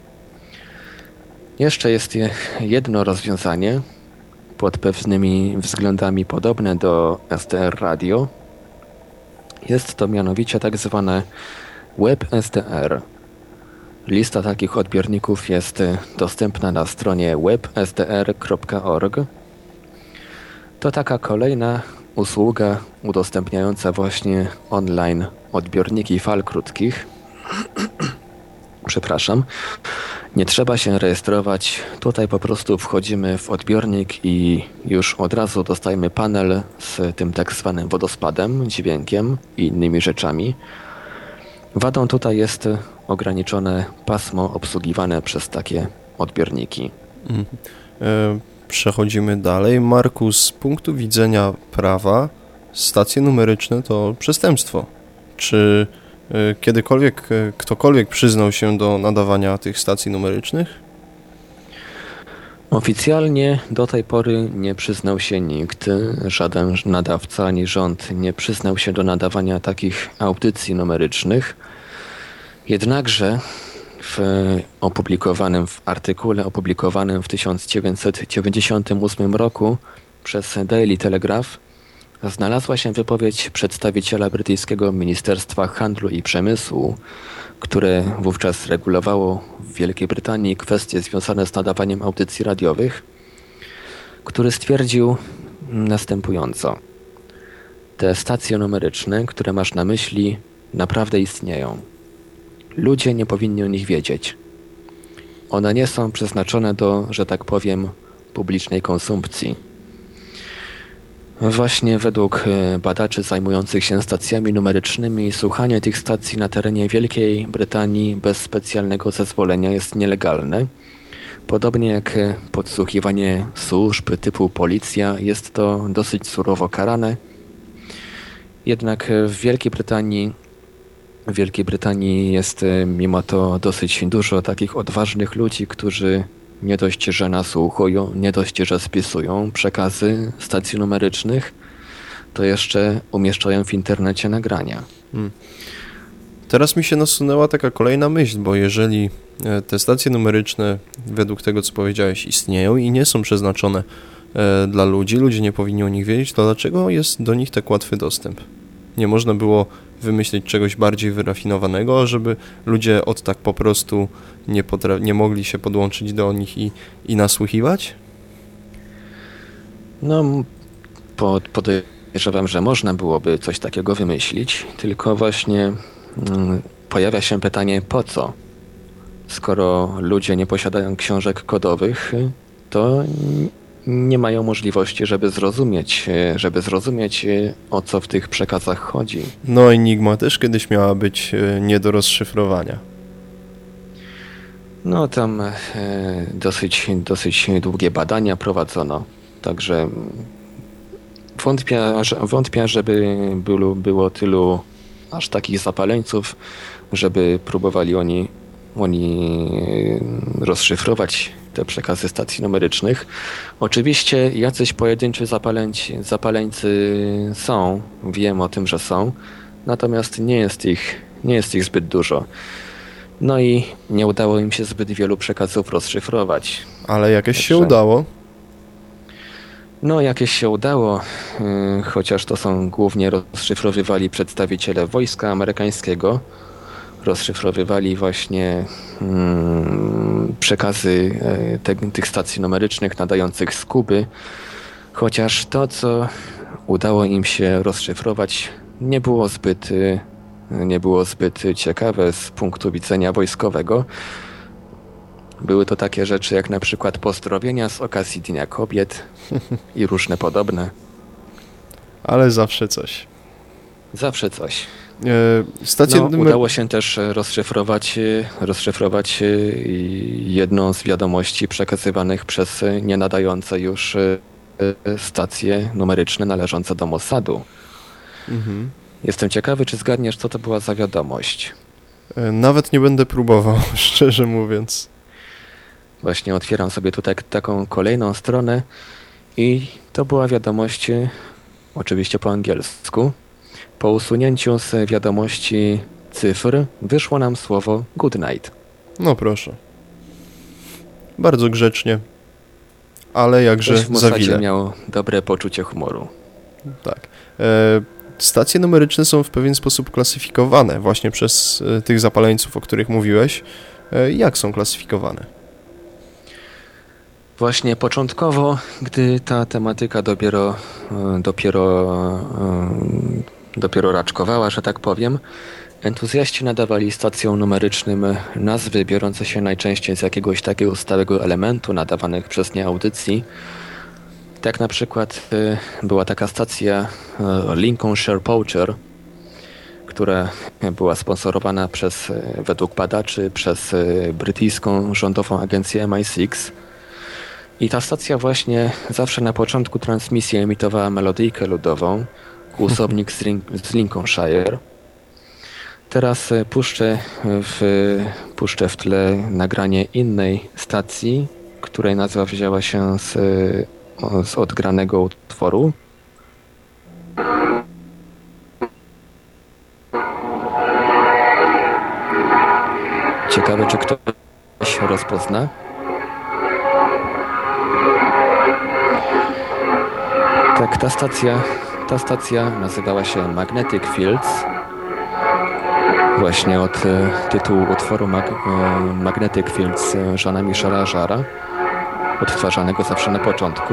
Jeszcze jest jedno rozwiązanie, pod pewnymi względami podobne do S D R Radio. Jest to mianowicie tak zwane Web S D R. Lista takich odbiorników jest dostępna na stronie web s d r kropka org. To taka kolejna usługa udostępniająca właśnie online odbiorniki fal krótkich. Przepraszam. Nie trzeba się rejestrować. Tutaj po prostu wchodzimy w odbiornik i już od razu dostajemy panel z tym tak zwanym wodospadem, dźwiękiem i innymi rzeczami. Wadą tutaj jest ograniczone pasmo obsługiwane przez takie odbiorniki. Mhm. E, przechodzimy dalej. Marku, z punktu widzenia prawa stacje numeryczne to przestępstwo. Czy e, kiedykolwiek e, ktokolwiek przyznał się do nadawania tych stacji numerycznych? Oficjalnie do tej pory nie przyznał się nikt. Żaden nadawca ani rząd nie przyznał się do nadawania takich audycji numerycznych. Jednakże w opublikowanym w artykule opublikowanym w tysiąc dziewięćset dziewięćdziesiątym ósmym roku przez Daily Telegraph znalazła się wypowiedź przedstawiciela brytyjskiego Ministerstwa Handlu i Przemysłu, które wówczas regulowało w Wielkiej Brytanii kwestie związane z nadawaniem audycji radiowych, który stwierdził następująco. Te stacje numeryczne, które masz na myśli, naprawdę istnieją. Ludzie nie powinni o nich wiedzieć. one nie są przeznaczone do, że tak powiem, publicznej konsumpcji. Właśnie według badaczy zajmujących się stacjami numerycznymi słuchanie tych stacji na terenie Wielkiej Brytanii bez specjalnego zezwolenia jest nielegalne. Podobnie jak podsłuchiwanie służb typu policja, jest to dosyć surowo karane. Jednak w Wielkiej Brytanii, w Wielkiej Brytanii jest mimo to dosyć dużo takich odważnych ludzi, którzy nie dość, że nasłuchują, nie dość, że spisują przekazy stacji numerycznych, to jeszcze umieszczają w internecie nagrania. Hmm. Teraz mi się nasunęła taka kolejna myśl, bo jeżeli te stacje numeryczne, według tego co powiedziałeś, istnieją i nie są przeznaczone dla ludzi, ludzie nie powinni o nich wiedzieć, to dlaczego jest do nich tak łatwy dostęp? Nie można było wymyślić czegoś bardziej wyrafinowanego, żeby ludzie od tak po prostu nie, potra- nie mogli się podłączyć do nich i, i nasłuchiwać? No, pod, podejrzewam, że można byłoby coś takiego wymyślić, tylko właśnie mm, pojawia się pytanie, po co? Skoro ludzie nie posiadają książek kodowych, to nie mają możliwości, żeby zrozumieć, żeby zrozumieć, o co w tych przekazach chodzi. No, Enigma też kiedyś miała być nie do rozszyfrowania. No, tam e, dosyć, dosyć długie badania prowadzono, także wątpię, wątpię żeby było, było tylu aż takich zapaleńców, żeby próbowali oni, oni rozszyfrować te przekazy stacji numerycznych. Oczywiście jacyś pojedynczy zapaleńcy, zapaleńcy są, wiem o tym, że są, natomiast nie jest ich, nie jest ich zbyt dużo. No i nie udało im się zbyt wielu przekazów rozszyfrować. Ale jakieś Także, się udało? No jakieś się udało, yy, chociaż to są głównie rozszyfrowywali przedstawiciele wojska amerykańskiego. Rozszyfrowywali właśnie hmm, przekazy e, te, tych stacji numerycznych nadających z Kuby, chociaż to, co udało im się rozszyfrować, nie było zbyt, nie było zbyt ciekawe z punktu widzenia wojskowego. Były to takie rzeczy jak na przykład pozdrowienia z okazji Dnia Kobiet i różne podobne. Ale zawsze coś. Zawsze coś. Stację no, numer... Udało się też rozszyfrować, rozszyfrować jedną z wiadomości przekazywanych przez nienadające już stacje numeryczne należące do Mossadu. Mhm. Jestem ciekawy, czy zgadniesz, co to była za wiadomość. Nawet nie będę próbował, szczerze mówiąc. Właśnie otwieram sobie tutaj taką kolejną stronę i to była wiadomość, oczywiście po angielsku. Po usunięciu z wiadomości cyfr wyszło nam słowo good night. No proszę. Bardzo grzecznie, ale jakże Ktoś w Mossadzie zawile. Miał dobre poczucie humoru. Tak. E, stacje numeryczne są w pewien sposób klasyfikowane właśnie przez e, tych zapaleńców, o których mówiłeś. E, jak są klasyfikowane? Właśnie początkowo, gdy ta tematyka dopiero, dopiero, dopiero raczkowała, że tak powiem, entuzjaści nadawali stacjom numerycznym nazwy biorące się najczęściej z jakiegoś takiego stałego elementu nadawanych przez nie audycji. Tak na przykład była taka stacja Lincolnshire Poacher, która była sponsorowana przez, według badaczy, przez brytyjską rządową agencję M I sześć. I ta stacja właśnie zawsze na początku transmisji emitowała melodyjkę ludową, kłusownik z, z Lincolnshire. Teraz puszczę w, puszczę w tle nagranie innej stacji, której nazwa wzięła się z, z odgranego utworu. Ciekawe, czy ktoś rozpozna. Tak, ta stacja, ta stacja nazywała się Magnetic Fields. Właśnie od e, tytułu utworu Mag, e, Magnetic Fields Jeana Michela Jarre'a, odtwarzanego zawsze na początku.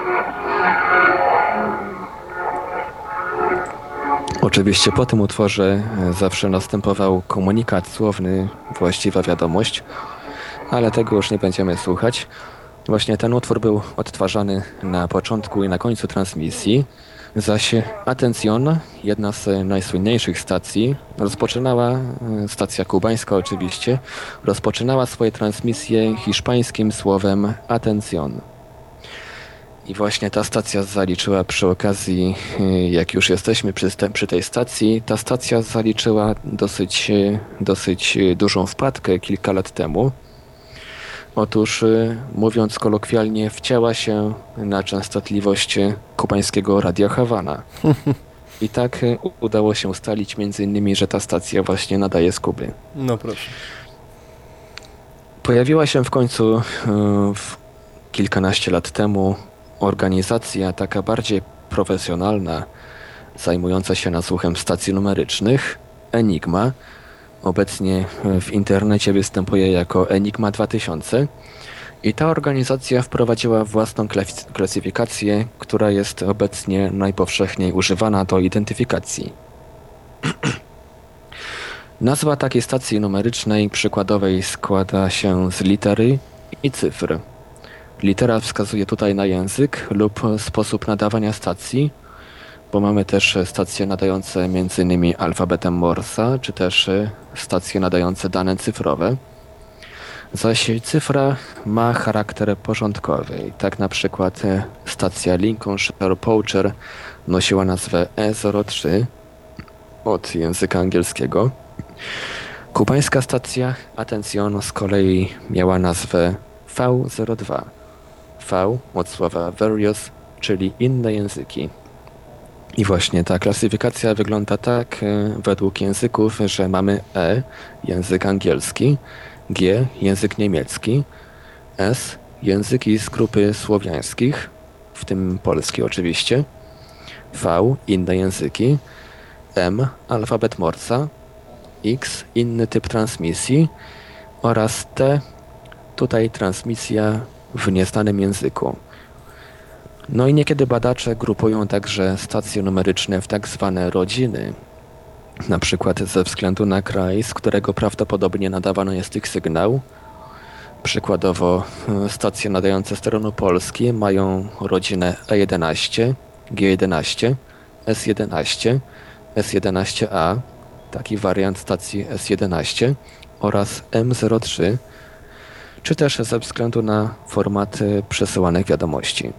Oczywiście po tym utworze zawsze następował komunikat słowny, właściwa wiadomość. ale tego już nie będziemy słuchać. Właśnie ten utwór był odtwarzany na początku i na końcu transmisji, zaś Atención, jedna z najsłynniejszych stacji, rozpoczynała, stacja kubańska oczywiście, rozpoczynała swoje transmisje hiszpańskim słowem Atención. I właśnie ta stacja zaliczyła przy okazji, jak już jesteśmy przy, te, przy tej stacji, ta stacja zaliczyła dosyć, dosyć dużą wpadkę kilka lat temu. Otóż, mówiąc kolokwialnie, wcięła się na częstotliwość kubańskiego Radia Hawana. I tak udało się ustalić między innymi, że ta stacja właśnie nadaje z Kuby. No proszę. Pojawiła się w końcu w kilkanaście lat temu organizacja taka bardziej profesjonalna, zajmująca się nasłuchem stacji numerycznych, Enigma. Obecnie w internecie występuje jako Enigma dwa tysiące i ta organizacja wprowadziła własną klasyfikację, która jest obecnie najpowszechniej używana do identyfikacji. Nazwa takiej stacji numerycznej przykładowej składa się z litery i cyfr. Litera wskazuje tutaj na język lub sposób nadawania stacji, bo mamy też stacje nadające m.in. alfabetem Morsa, czy też stacje nadające dane cyfrowe. Zaś cyfra ma charakter porządkowy. Tak na przykład stacja Lincolnshire Poacher nosiła nazwę E zero trzy od języka angielskiego. Kubańska stacja Atención z kolei miała nazwę V zero dwa. V od słowa various, czyli inne języki. I właśnie ta klasyfikacja wygląda tak według języków, że mamy E, język angielski, G, język niemiecki, S, języki z grupy słowiańskich, w tym polski oczywiście, V, inne języki, M, alfabet Morsa, X, inny typ transmisji oraz T, tutaj transmisja w nieznanym języku. No i niekiedy badacze grupują także stacje numeryczne w tak zwane rodziny, na przykład ze względu na kraj, z którego prawdopodobnie nadawany jest ich sygnał. Przykładowo stacje nadające z terenu Polski mają rodzinę E jedenaście, G jedenaście, S jedenaście, S jedenaście A, taki wariant stacji S jedenaście oraz M zero trzy, czy też ze względu na formaty przesyłanych wiadomości.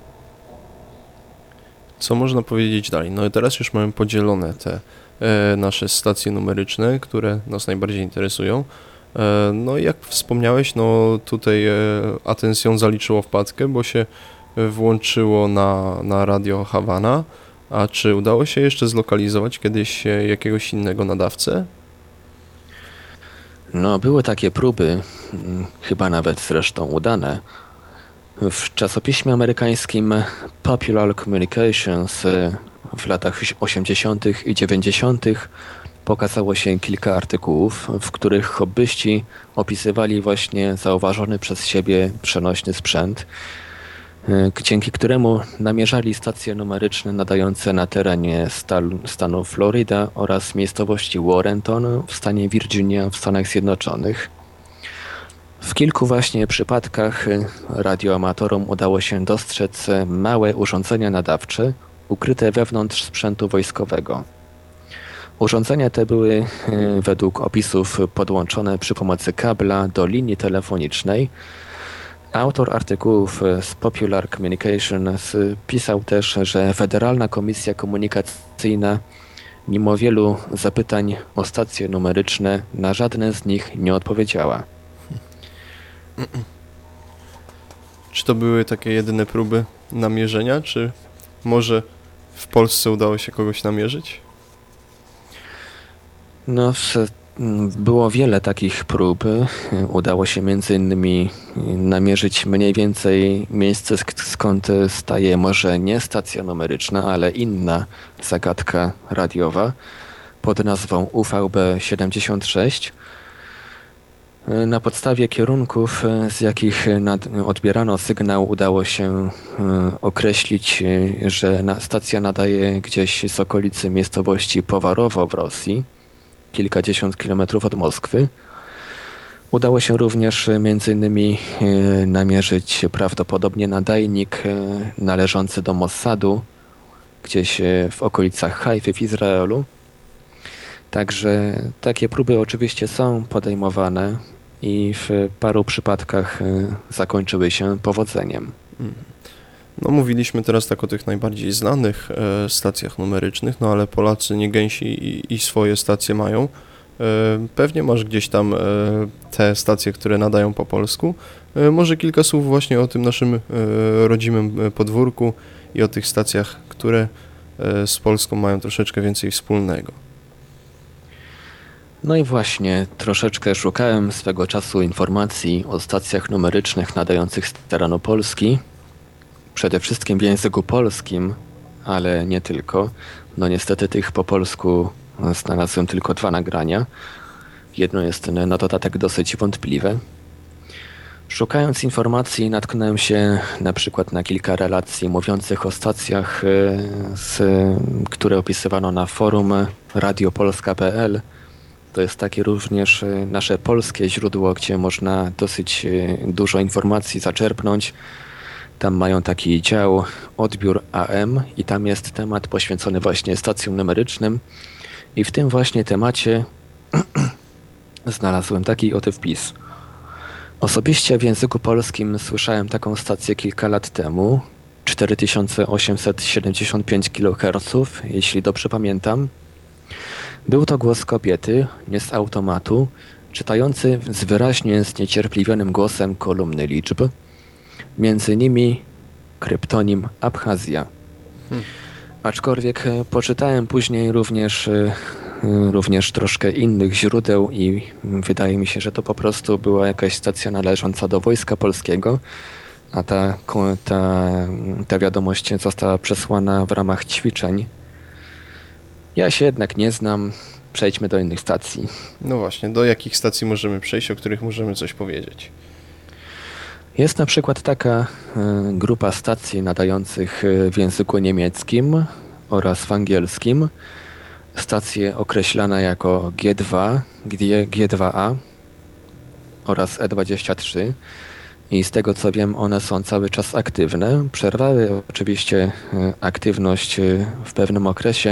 Co można powiedzieć dalej? No i teraz już mamy podzielone te e, nasze stacje numeryczne, które nas najbardziej interesują. E, no i jak wspomniałeś, no tutaj e, Atención zaliczyło wpadkę, bo się włączyło na, na Radio Hawana. A czy udało się jeszcze zlokalizować kiedyś jakiegoś innego nadawcę? No, były takie próby, chyba nawet zresztą udane. W czasopiśmie amerykańskim Popular Communications w latach osiemdziesiątych i dziewięćdziesiątych pokazało się kilka artykułów, w których hobbyści opisywali właśnie zauważony przez siebie przenośny sprzęt, dzięki któremu namierzali stacje numeryczne nadające na terenie stanu Florida oraz miejscowości Warrenton w stanie Virginia w Stanach Zjednoczonych. W kilku właśnie przypadkach radioamatorom udało się dostrzec małe urządzenia nadawcze ukryte wewnątrz sprzętu wojskowego. Urządzenia te były według opisów podłączone przy pomocy kabla do linii telefonicznej. Autor artykułów z Popular Communications pisał też, że Federalna Komisja Komunikacyjna mimo wielu zapytań o stacje numeryczne na żadne z nich nie odpowiedziała. Czy to były takie jedyne próby namierzenia, czy może w Polsce udało się kogoś namierzyć? No, było wiele takich prób. Udało się między innymi namierzyć mniej więcej miejsce, skąd staje może nie stacja numeryczna, ale inna zagadka radiowa pod nazwą U V B siedemdziesiąt sześć. Na podstawie kierunków, z jakich odbierano sygnał, udało się określić, że stacja nadaje gdzieś z okolicy miejscowości Powarowo w Rosji, kilkadziesiąt kilometrów od Moskwy. Udało się również między innymi namierzyć prawdopodobnie nadajnik należący do Mossadu, gdzieś w okolicach Hajfy w Izraelu. Także takie próby oczywiście są podejmowane i w paru przypadkach zakończyły się powodzeniem. No mówiliśmy teraz tak o tych najbardziej znanych e, stacjach numerycznych, no ale Polacy nie gęsi i, i swoje stacje mają. E, pewnie masz gdzieś tam e, te stacje, które nadają po polsku. E, może kilka słów właśnie o tym naszym e, rodzimym podwórku i o tych stacjach, które e, z Polską mają troszeczkę więcej wspólnego. No i właśnie, troszeczkę szukałem swego czasu informacji o stacjach numerycznych nadających z terenu Polski. Przede wszystkim w języku polskim, ale nie tylko. No niestety tych po polsku znalazłem tylko dwa nagrania. Jedno jest na dodatek dosyć wątpliwe. Szukając informacji natknąłem się na przykład na kilka relacji mówiących o stacjach, z, które opisywano na forum radiopolska kropka pe el. To jest takie również nasze polskie źródło, gdzie można dosyć dużo informacji zaczerpnąć. Tam mają taki dział odbiór A M i tam jest temat poświęcony właśnie stacjom numerycznym i w tym właśnie temacie znalazłem taki oto wpis. Osobiście w języku polskim słyszałem taką stację kilka lat temu, cztery tysiące osiemset siedemdziesiąt pięć kiloherców, jeśli dobrze pamiętam. Był to głos kobiety, nie z automatu, czytający z wyraźnie zniecierpliwionym głosem kolumny liczb. Między nimi kryptonim Abchazja. Hmm. Aczkolwiek poczytałem później również, również troszkę innych źródeł i wydaje mi się, że to po prostu była jakaś stacja należąca do Wojska Polskiego, a ta, ta, ta wiadomość została przesłana w ramach ćwiczeń. Ja się jednak nie znam. Przejdźmy do innych stacji. No właśnie, do jakich stacji możemy przejść, o których możemy coś powiedzieć? Jest na przykład taka grupa stacji nadających w języku niemieckim oraz w angielskim. Stacje określane jako G dwa, G dwa A oraz E dwadzieścia trzy. I z tego co wiem, one są cały czas aktywne. Przerwały oczywiście aktywność w pewnym okresie.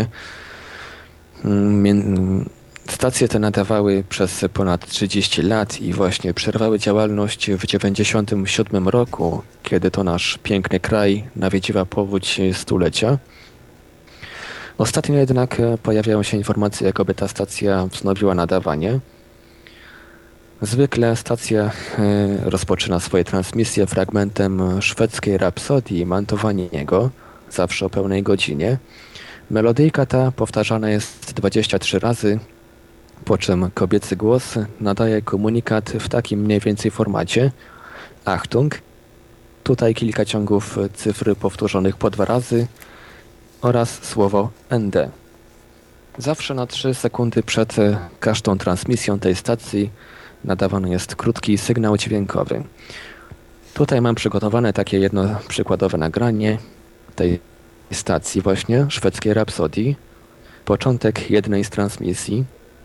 Stacje te nadawały przez ponad trzydzieści lat i właśnie przerwały działalność w dziewięćdziesiątym siódmym roku, kiedy to nasz piękny kraj nawiedziła powódź stulecia. Ostatnio jednak pojawiają się informacje, jakoby ta stacja wznowiła nadawanie. Zwykle stacja rozpoczyna swoje transmisje fragmentem szwedzkiej rapsodii Mantovaniego, zawsze o pełnej godzinie. Melodyjka ta powtarzana jest dwadzieścia trzy razy, po czym kobiecy głos nadaje komunikat w takim mniej więcej formacie. Achtung, tutaj kilka ciągów cyfr powtórzonych po dwa razy oraz słowo N D. Zawsze na trzy sekundy przed każdą transmisją tej stacji nadawany jest krótki sygnał dźwiękowy. Tutaj mam przygotowane takie jedno przykładowe nagranie tej stacji właśnie, szwedzkiej rapsodii. Początek jednej z transmisji.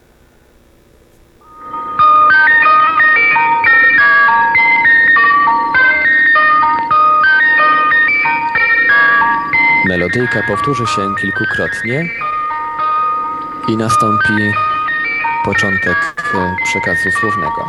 Melodyjka powtórzy się kilkukrotnie i nastąpi początek przekazu słownego.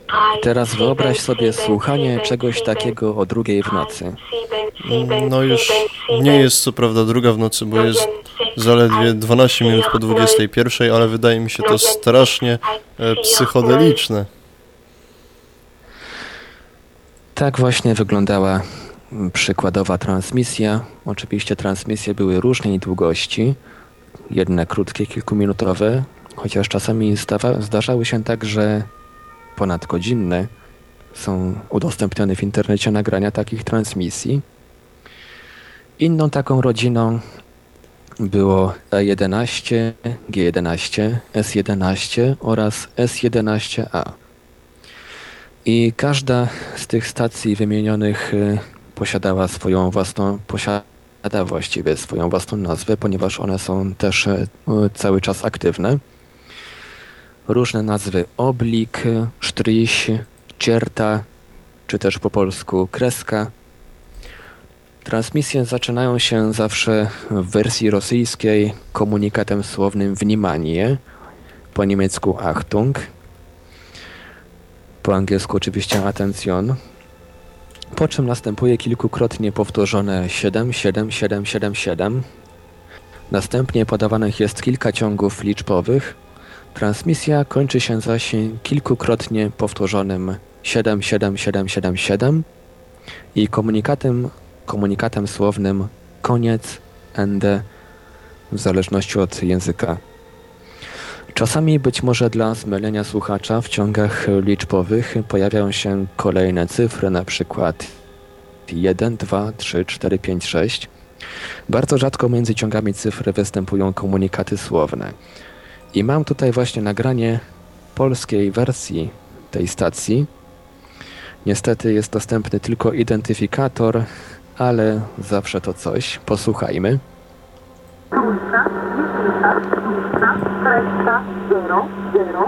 Teraz wyobraź sobie słuchanie czegoś takiego o drugiej w nocy. No już nie jest co prawda druga w nocy, bo jest zaledwie dwanaście minut po dwudziestej pierwszej, ale wydaje mi się to strasznie e, psychodeliczne. Tak właśnie wyglądała przykładowa transmisja. Oczywiście transmisje były różnej długości, jedne krótkie, kilkuminutowe, chociaż czasami zdawa- zdarzały się tak, że ponadgodzinne są udostępnione w internecie nagrania takich transmisji. Inną taką rodziną było E jedenaście, G jedenaście, S jedenaście oraz S jedenaście A. I każda z tych stacji wymienionych posiadała swoją własną, posiada właściwie swoją własną nazwę, ponieważ one są też cały czas aktywne. Różne nazwy: oblik, sztryś, cierta, czy też po polsku kreska. Transmisje zaczynają się zawsze w wersji rosyjskiej komunikatem słownym wнимание, po niemiecku Achtung, po angielsku oczywiście attention, po czym następuje kilkukrotnie powtórzone siedem, siedem, siedem, siedem, siedem. Następnie podawanych jest kilka ciągów liczbowych. Transmisja kończy się zaś kilkukrotnie powtórzonym siedem, siedem, siedem, siedem, siedem i komunikatem, komunikatem słownym koniec, ende, w zależności od języka. Czasami być może dla zmylenia słuchacza w ciągach liczbowych pojawiają się kolejne cyfry, na przykład jeden, dwa, trzy, cztery, pięć, sześć. Bardzo rzadko między ciągami cyfr występują komunikaty słowne. I mam tutaj właśnie nagranie polskiej wersji tej stacji. Niestety jest dostępny tylko identyfikator, ale zawsze to coś. Posłuchajmy. Trójka, jedynka, trójka, kreska, zero, zero.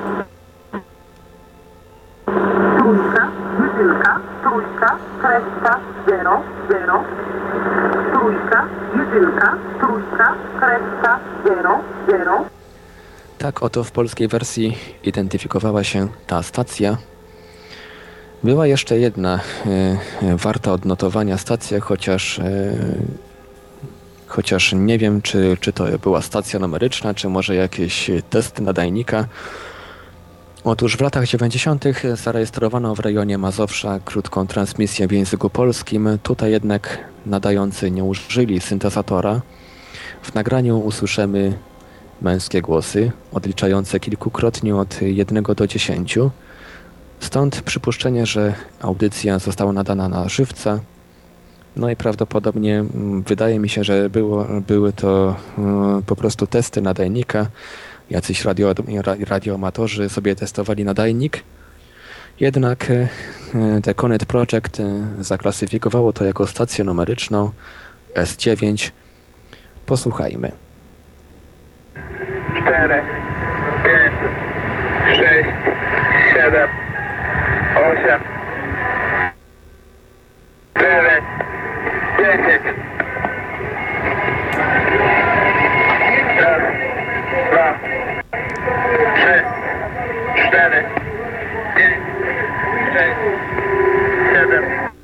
Trójka, jedynka, trójka, kreska, zero, zero. Trójka, jedynka, trójka, kreska, zero, zero. Tak oto w polskiej wersji identyfikowała się ta stacja. Była jeszcze jedna y, warta odnotowania stacja, chociaż, y, chociaż nie wiem, czy, czy to była stacja numeryczna, czy może jakieś testy nadajnika. Otóż w latach dziewięćdziesiątych zarejestrowano w rejonie Mazowsza krótką transmisję w języku polskim. Tutaj jednak nadający nie użyli syntezatora. W nagraniu usłyszymy męskie głosy, odliczające kilkukrotnie od jednego do dziesięciu. Stąd przypuszczenie, że audycja została nadana na żywca. No i prawdopodobnie mm, wydaje mi się, że było, były to mm, po prostu testy nadajnika. Jacyś radio, radioamatorzy sobie testowali nadajnik. Jednak e, The Conet Project zaklasyfikowało to jako stację numeryczną S dziewięć. Posłuchajmy. cztery, pięć, sześć, siedem, osiem, dziewięć, dziesięć. Raz, dwa, trzy, cztery, pięć, sześć, siedem.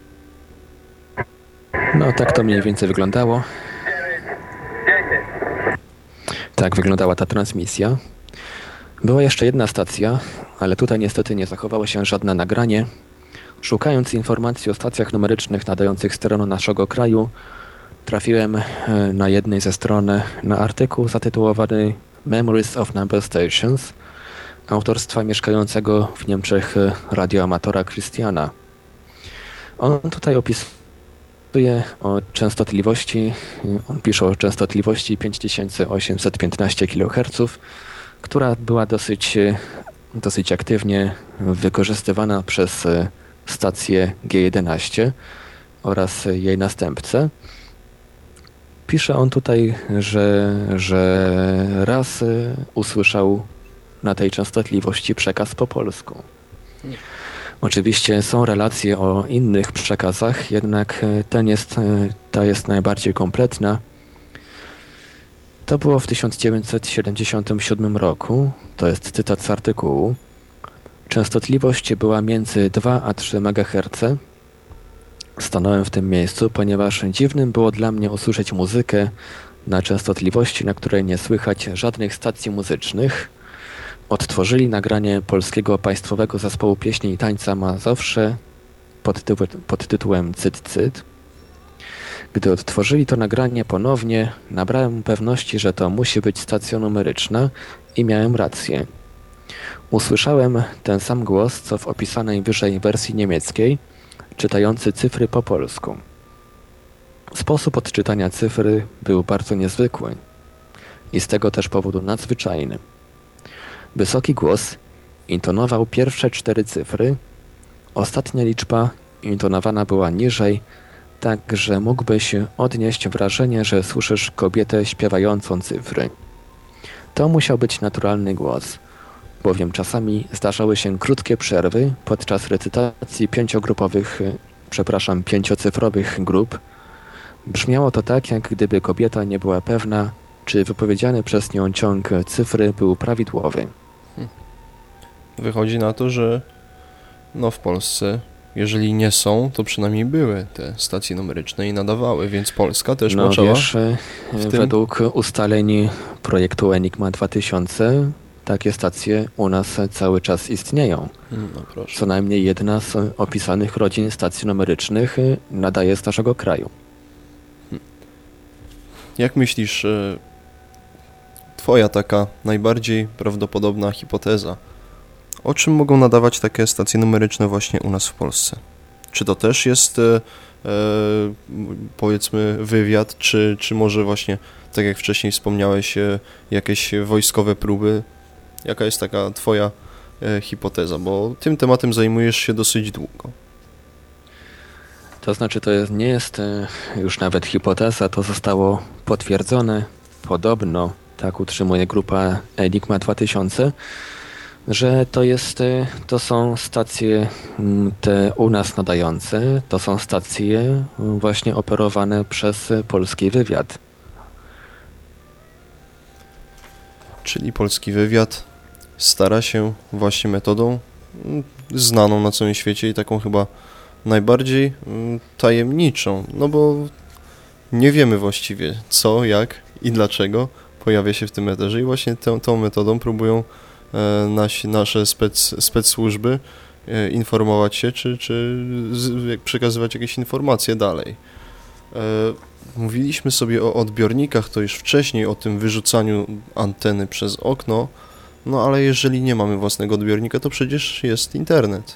No tak to mniej więcej wyglądało. Tak wyglądała ta transmisja. Była jeszcze jedna stacja, ale tutaj niestety nie zachowało się żadne nagranie. Szukając informacji o stacjach numerycznych nadających z terenu naszego kraju, trafiłem na jednej ze stron na artykuł zatytułowany Memories of Number Stations autorstwa mieszkającego w Niemczech radioamatora Christiana. On tutaj opisuje o częstotliwości, on pisze o częstotliwości pięć tysięcy osiemset piętnaście kiloherców, która była dosyć, dosyć aktywnie wykorzystywana przez stację G jedenaście oraz jej następcę. Pisze on tutaj, że, że raz usłyszał na tej częstotliwości przekaz po polsku. Oczywiście są relacje o innych przekazach, jednak ten jest, ta jest najbardziej kompletna. To było w tysiąc dziewięćset siedemdziesiątym siódmym roku, to jest cytat z artykułu. Częstotliwość była między dwa a trzy megaherce. Stanąłem w tym miejscu, ponieważ dziwnym było dla mnie usłyszeć muzykę na częstotliwości, na której nie słychać żadnych stacji muzycznych. Odtworzyli nagranie Polskiego Państwowego Zespołu Pieśni i Tańca Mazowsze pod, ty pod tytułem Cyt Cyt. Gdy odtworzyli to nagranie ponownie, nabrałem pewności, że to musi być stacja numeryczna i miałem rację. Usłyszałem ten sam głos, co w opisanej wyżej wersji niemieckiej, czytający cyfry po polsku. Sposób odczytania cyfry był bardzo niezwykły i z tego też powodu nadzwyczajny. Wysoki głos intonował pierwsze cztery cyfry, ostatnia liczba intonowana była niżej, tak że mógłbyś odnieść wrażenie, że słyszysz kobietę śpiewającą cyfry. To musiał być naturalny głos, bowiem czasami zdarzały się krótkie przerwy podczas recytacji pięciogrupowych, przepraszam, pięciocyfrowych grup. Brzmiało to tak, jak gdyby kobieta nie była pewna, czy wypowiedziany przez nią ciąg cyfry był prawidłowy. Wychodzi na to, że no w Polsce, jeżeli nie są, to przynajmniej były te stacje numeryczne i nadawały, więc Polska też no, poczęła wiesz, w tym... według ustaleń projektu Enigma dwa tysiące takie stacje u nas cały czas istnieją. No, proszę. Co najmniej jedna z opisanych rodzin stacji numerycznych nadaje z naszego kraju. Jak myślisz, twoja taka najbardziej prawdopodobna hipoteza, o czym mogą nadawać takie stacje numeryczne właśnie u nas w Polsce? Czy to też jest e, e, powiedzmy wywiad, czy, czy może właśnie, tak jak wcześniej wspomniałeś, e, jakieś wojskowe próby? Jaka jest taka twoja e, hipoteza? Bo tym tematem zajmujesz się dosyć długo. To znaczy, to jest, nie jest e, już nawet hipoteza, to zostało potwierdzone podobno, tak utrzymuje grupa Enigma dwa tysiące, że to jest, to są stacje te u nas nadające, to są stacje właśnie operowane przez polski wywiad. Czyli polski wywiad stara się właśnie metodą znaną na całym świecie i taką chyba najbardziej tajemniczą, no bo nie wiemy właściwie co, jak i dlaczego pojawia się w tym eterze i właśnie tą, tą metodą próbują Nasi, nasze spec, spec służby informować się, czy, czy z, przekazywać jakieś informacje dalej. Mówiliśmy sobie o odbiornikach, to już wcześniej, o tym wyrzucaniu anteny przez okno, no ale jeżeli nie mamy własnego odbiornika, to przecież jest internet.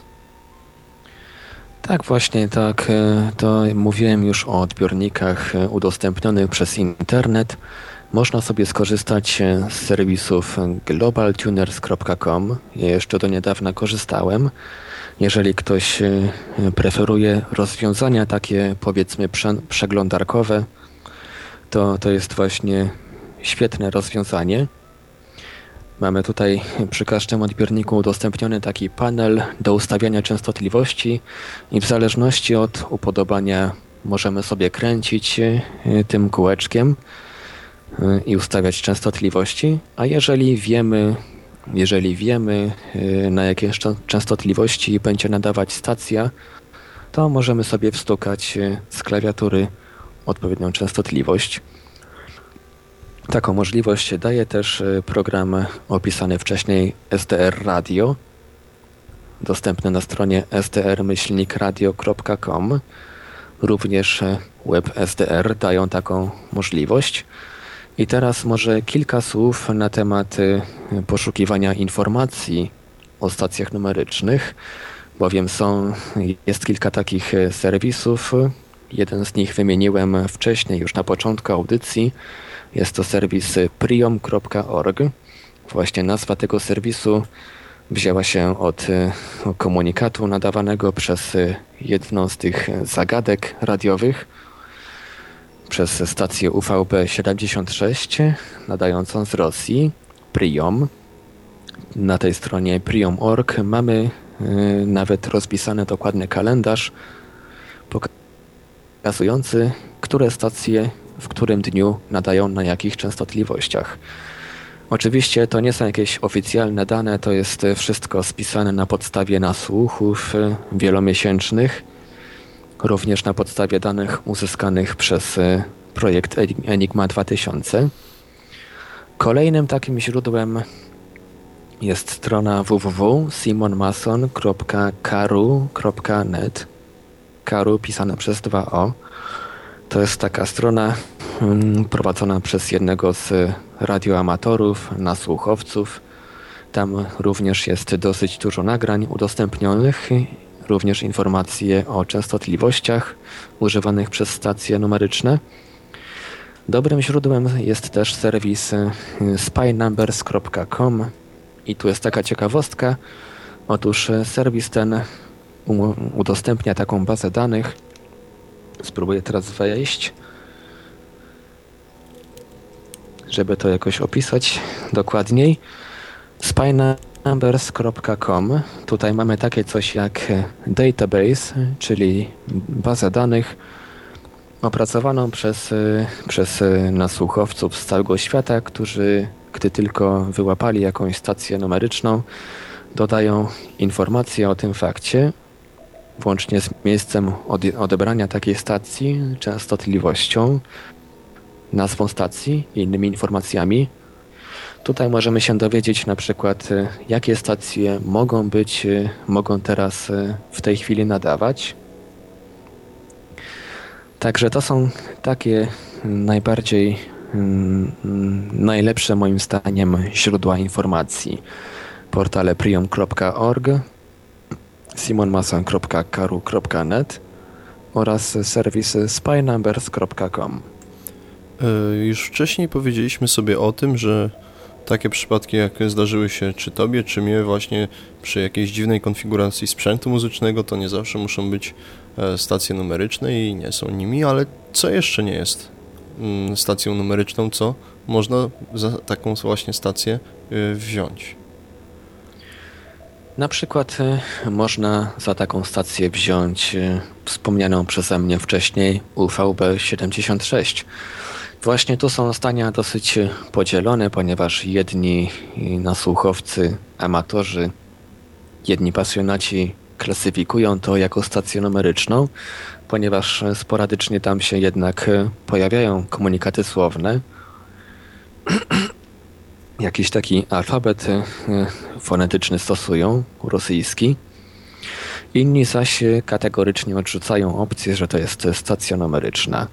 Tak, właśnie tak, to mówiłem już o odbiornikach udostępnionych przez internet. Można sobie skorzystać z serwisów global tuners kropka com. Ja jeszcze do niedawna korzystałem. Jeżeli ktoś preferuje rozwiązania takie, powiedzmy, prze, przeglądarkowe, to to jest właśnie świetne rozwiązanie. Mamy tutaj przy każdym odbiorniku udostępniony taki panel do ustawiania częstotliwości i w zależności od upodobania możemy sobie kręcić tym kółeczkiem i ustawiać częstotliwości, a jeżeli wiemy, jeżeli wiemy na jakie częstotliwości będzie nadawać stacja, to możemy sobie wstukać z klawiatury odpowiednią częstotliwość. Taką możliwość daje też program opisany wcześniej S D R Radio, dostępny na stronie s d r myślnik radio kropka com. Również web S D R dają taką możliwość. I teraz może kilka słów na temat poszukiwania informacji o stacjach numerycznych, bowiem są, jest kilka takich serwisów. Jeden z nich wymieniłem wcześniej, już na początku audycji. Jest to serwis priom kropka org. Właśnie nazwa tego serwisu wzięła się od komunikatu nadawanego przez jedną z tych zagadek radiowych, przez stację U V B siedemdziesiąt sześć nadającą z Rosji, Priom. Na tej stronie priom kropka org mamy y, nawet rozpisany dokładny kalendarz pokazujący, które stacje w którym dniu nadają na jakich częstotliwościach. Oczywiście to nie są jakieś oficjalne dane, to jest wszystko spisane na podstawie nasłuchów wielomiesięcznych, również na podstawie danych uzyskanych przez projekt Enigma dwa tysiące. Kolejnym takim źródłem jest strona w w w kropka simon mason kropka karu kropka net. Karu pisane przez dwa o. To jest taka strona hmm, prowadzona przez jednego z radioamatorów, nasłuchowców. Tam również jest dosyć dużo nagrań udostępnionych, również informacje o częstotliwościach używanych przez stacje numeryczne. Dobrym źródłem jest też serwis spy numbers kropka com i tu jest taka ciekawostka. Otóż serwis ten udostępnia taką bazę danych. Spróbuję teraz wejść, żeby to jakoś opisać dokładniej. spy numbers kropka com. Tutaj mamy takie coś jak database, czyli bazę danych opracowaną przez, przez nasłuchowców z całego świata, którzy gdy tylko wyłapali jakąś stację numeryczną, dodają informacje o tym fakcie, włącznie z miejscem odebrania takiej stacji, częstotliwością, nazwą stacji i innymi informacjami. Tutaj możemy się dowiedzieć na przykład, jakie stacje mogą być, mogą teraz w tej chwili nadawać. Także to są takie najbardziej, najlepsze moim zdaniem źródła informacji. Portale prium kropka org, simon mason kropka karu kropka net oraz serwisy spy numbers kropka com. Już wcześniej powiedzieliśmy sobie o tym, że takie przypadki jak zdarzyły się czy tobie, czy mnie właśnie przy jakiejś dziwnej konfiguracji sprzętu muzycznego, to nie zawsze muszą być stacje numeryczne i nie są nimi, ale co jeszcze nie jest stacją numeryczną, co można za taką właśnie stację wziąć? Na przykład można za taką stację wziąć wspomnianą przeze mnie wcześniej U V B siedemdziesiąt sześć. Właśnie tu są zdania dosyć podzielone, ponieważ jedni nasłuchowcy, amatorzy, jedni pasjonaci klasyfikują to jako stację numeryczną, ponieważ sporadycznie tam się jednak pojawiają komunikaty słowne. Jakiś taki alfabet fonetyczny stosują, rosyjski. Inni zaś kategorycznie odrzucają opcję, że to jest stacja numeryczna.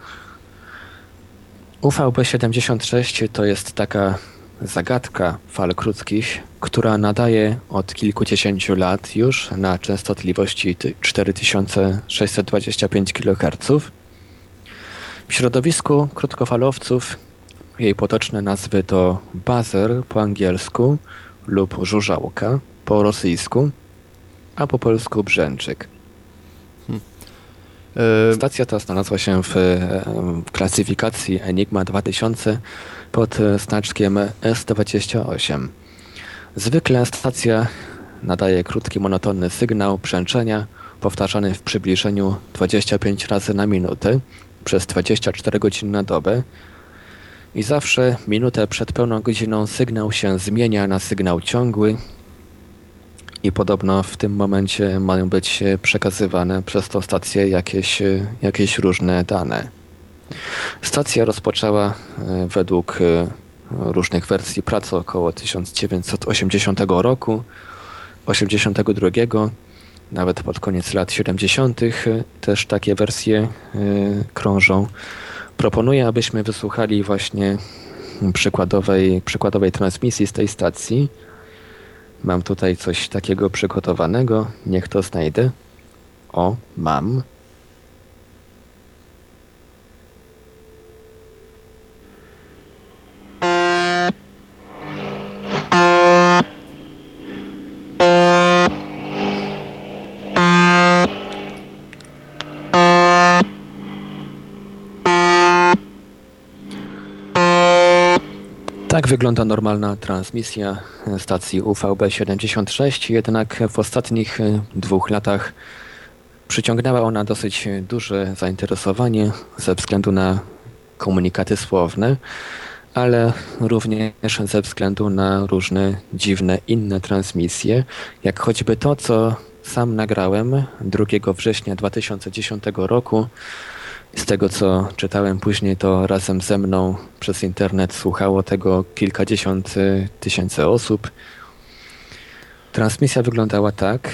U V B siedemdziesiąt sześć to jest taka zagadka fal krótkich, która nadaje od kilkudziesięciu lat już na częstotliwości cztery tysiące sześćset dwadzieścia pięć kiloherców. W środowisku krótkofalowców jej potoczne nazwy to buzzer po angielsku lub żużałka po rosyjsku, a po polsku brzęczyk. Hmm. Stacja ta znalazła się w, w klasyfikacji Enigma dwa tysiące pod znaczkiem S dwadzieścia osiem. Zwykle stacja nadaje krótki, monotonny sygnał brzęczenia powtarzany w przybliżeniu dwadzieścia pięć razy na minutę przez dwadzieścia cztery godziny na dobę i zawsze minutę przed pełną godziną sygnał się zmienia na sygnał ciągły i podobno w tym momencie mają być przekazywane przez tą stację jakieś, jakieś różne dane. Stacja rozpoczęła według różnych wersji pracę około tysiąc dziewięćset osiemdziesiątego roku, osiemdziesiątego drugiego, nawet pod koniec lat siedemdziesiątych też takie wersje krążą. Proponuję, abyśmy wysłuchali właśnie przykładowej, przykładowej transmisji z tej stacji. Mam tutaj coś takiego przygotowanego. Niech to znajdę. O, mam. Tak wygląda normalna transmisja stacji U V B siedemdziesiąt sześć, jednak w ostatnich dwóch latach przyciągnęła ona dosyć duże zainteresowanie ze względu na komunikaty słowne, ale również ze względu na różne dziwne inne transmisje, jak choćby to, co sam nagrałem drugiego września dwa tysiące dziesiątego roku. Z tego, co czytałem później, to razem ze mną przez internet słuchało tego kilkadziesiąt tysięcy osób. Transmisja wyglądała tak.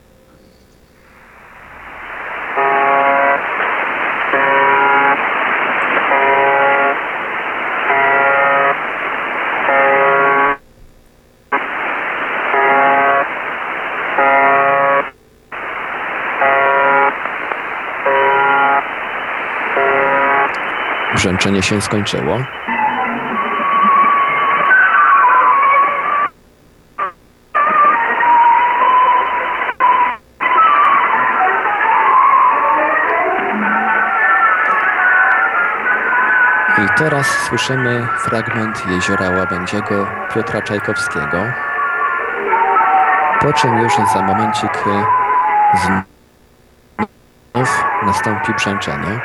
Brzęczenie się skończyło. I teraz słyszymy fragment Jeziora Łabędziego Piotra Czajkowskiego, po czym już za momencik znów nastąpi brzęczenie.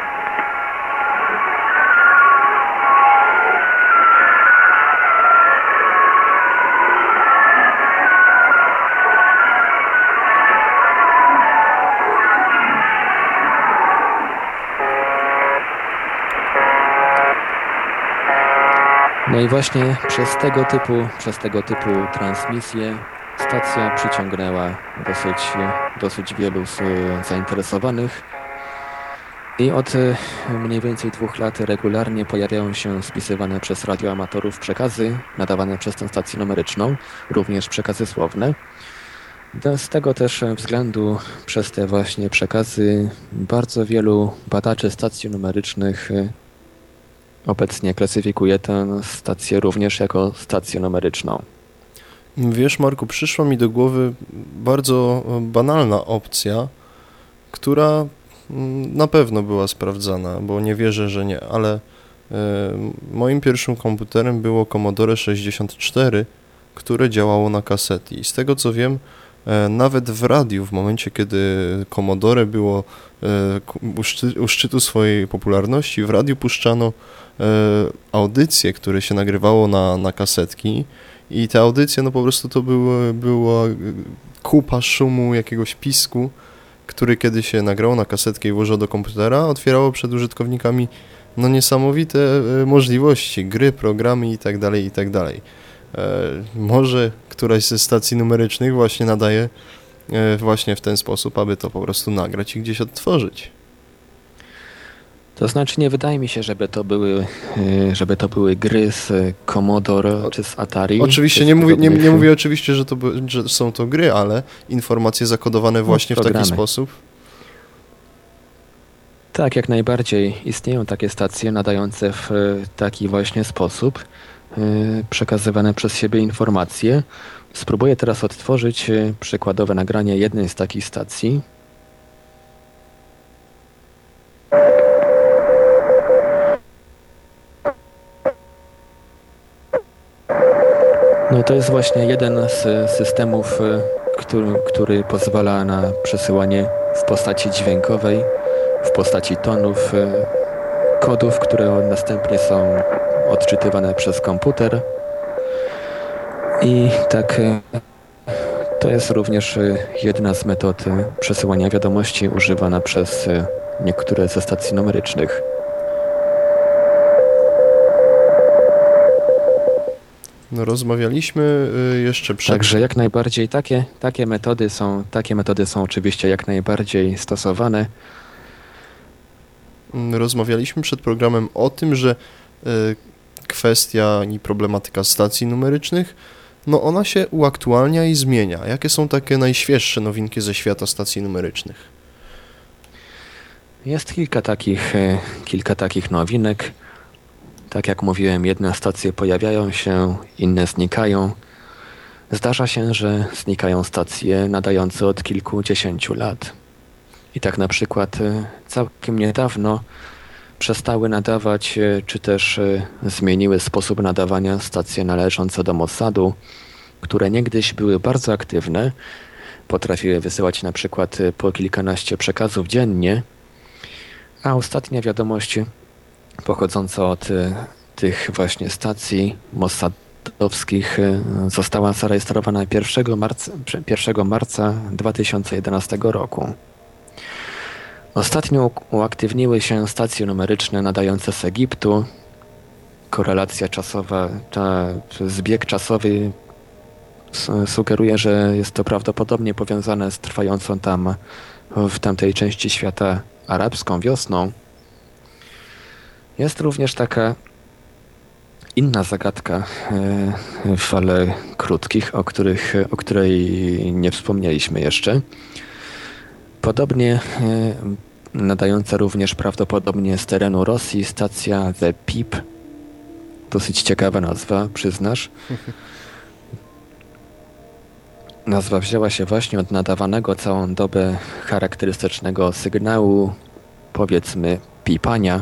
No i właśnie przez tego typu, przez tego typu transmisje stacja przyciągnęła dosyć, dosyć wielu z zainteresowanych i od mniej więcej dwóch lat regularnie pojawiają się spisywane przez radioamatorów przekazy nadawane przez tę stację numeryczną, również przekazy słowne. Z tego też względu przez te właśnie przekazy bardzo wielu badaczy stacji numerycznych obecnie klasyfikuje tę stację również jako stację numeryczną. Wiesz, Marku, przyszła mi do głowy bardzo banalna opcja, która na pewno była sprawdzana, bo nie wierzę, że nie, ale e, moim pierwszym komputerem było Commodore sześćdziesiąt cztery, które działało na kasety. I z tego co wiem, e, nawet w radiu, w momencie kiedy Commodore było e, u, szczy, u szczytu swojej popularności, w radiu puszczano audycje, które się nagrywało na, na kasetki i te audycje, no po prostu to było, była kupa szumu, jakiegoś pisku, który kiedy się nagrało na kasetkę i włożyło do komputera, otwierało przed użytkownikami no niesamowite możliwości, gry, programy i tak dalej, i tak dalej. Może któraś ze stacji numerycznych właśnie nadaje właśnie w ten sposób, aby to po prostu nagrać i gdzieś odtworzyć. To znaczy nie wydaje mi się, żeby to były, żeby to były gry z Commodore czy z Atari. Oczywiście, nie mówię, nie, nie mówię oczywiście, że, to, że są to gry, ale informacje zakodowane właśnie no, w taki sposób. Tak, jak najbardziej istnieją takie stacje nadające w taki właśnie sposób przekazywane przez siebie informacje. Spróbuję teraz odtworzyć przykładowe nagranie jednej z takich stacji. No to jest właśnie jeden z systemów, który, który pozwala na przesyłanie w postaci dźwiękowej, w postaci tonów, kodów, które następnie są odczytywane przez komputer. I tak to jest również jedna z metod przesyłania wiadomości używana przez niektóre ze stacji numerycznych. No, rozmawialiśmy jeszcze przed... Także jak najbardziej takie, takie metody są, takie metody są oczywiście jak najbardziej stosowane. Rozmawialiśmy przed programem o tym, że kwestia i problematyka stacji numerycznych, no ona się uaktualnia i zmienia. Jakie są takie najświeższe nowinki ze świata stacji numerycznych? Jest kilka takich, kilka takich nowinek. Tak jak mówiłem, jedne stacje pojawiają się, inne znikają. Zdarza się, że znikają stacje nadające od kilkudziesięciu lat. I tak na przykład całkiem niedawno przestały nadawać, czy też zmieniły sposób nadawania stacje należące do Mossadu, które niegdyś były bardzo aktywne, potrafiły wysyłać na przykład po kilkanaście przekazów dziennie, a ostatnia wiadomość pochodząca od tych właśnie stacji mossadowskich została zarejestrowana pierwszego marca, pierwszego marca dwa tysiące jedenastego roku. Ostatnio uaktywniły się stacje numeryczne nadające z Egiptu. Korelacja czasowa, ta, zbieg czasowy sugeruje, że jest to prawdopodobnie powiązane z trwającą tam w tamtej części świata arabską wiosną. Jest również taka inna zagadka fal krótkich, o, których, o której nie wspomnieliśmy jeszcze. Podobnie nadająca również prawdopodobnie z terenu Rosji stacja The Peep. Dosyć ciekawa nazwa, przyznasz. Nazwa wzięła się właśnie od nadawanego całą dobę charakterystycznego sygnału, powiedzmy, pipania.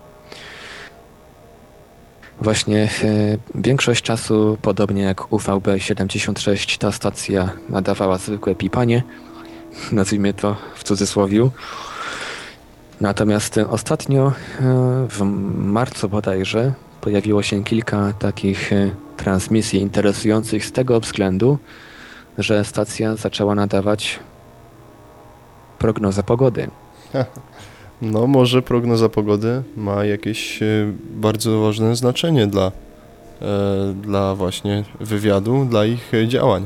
Właśnie e, większość czasu, podobnie jak U V B siedemdziesiąt sześć, ta stacja nadawała zwykłe pipanie, nazwijmy to w cudzysłowiu. Natomiast ostatnio, e, w marcu bodajże, pojawiło się kilka takich e, transmisji interesujących z tego względu, że stacja zaczęła nadawać prognozę pogody. No może prognoza pogody ma jakieś e, bardzo ważne znaczenie dla, e, dla właśnie wywiadu, dla ich e, działań.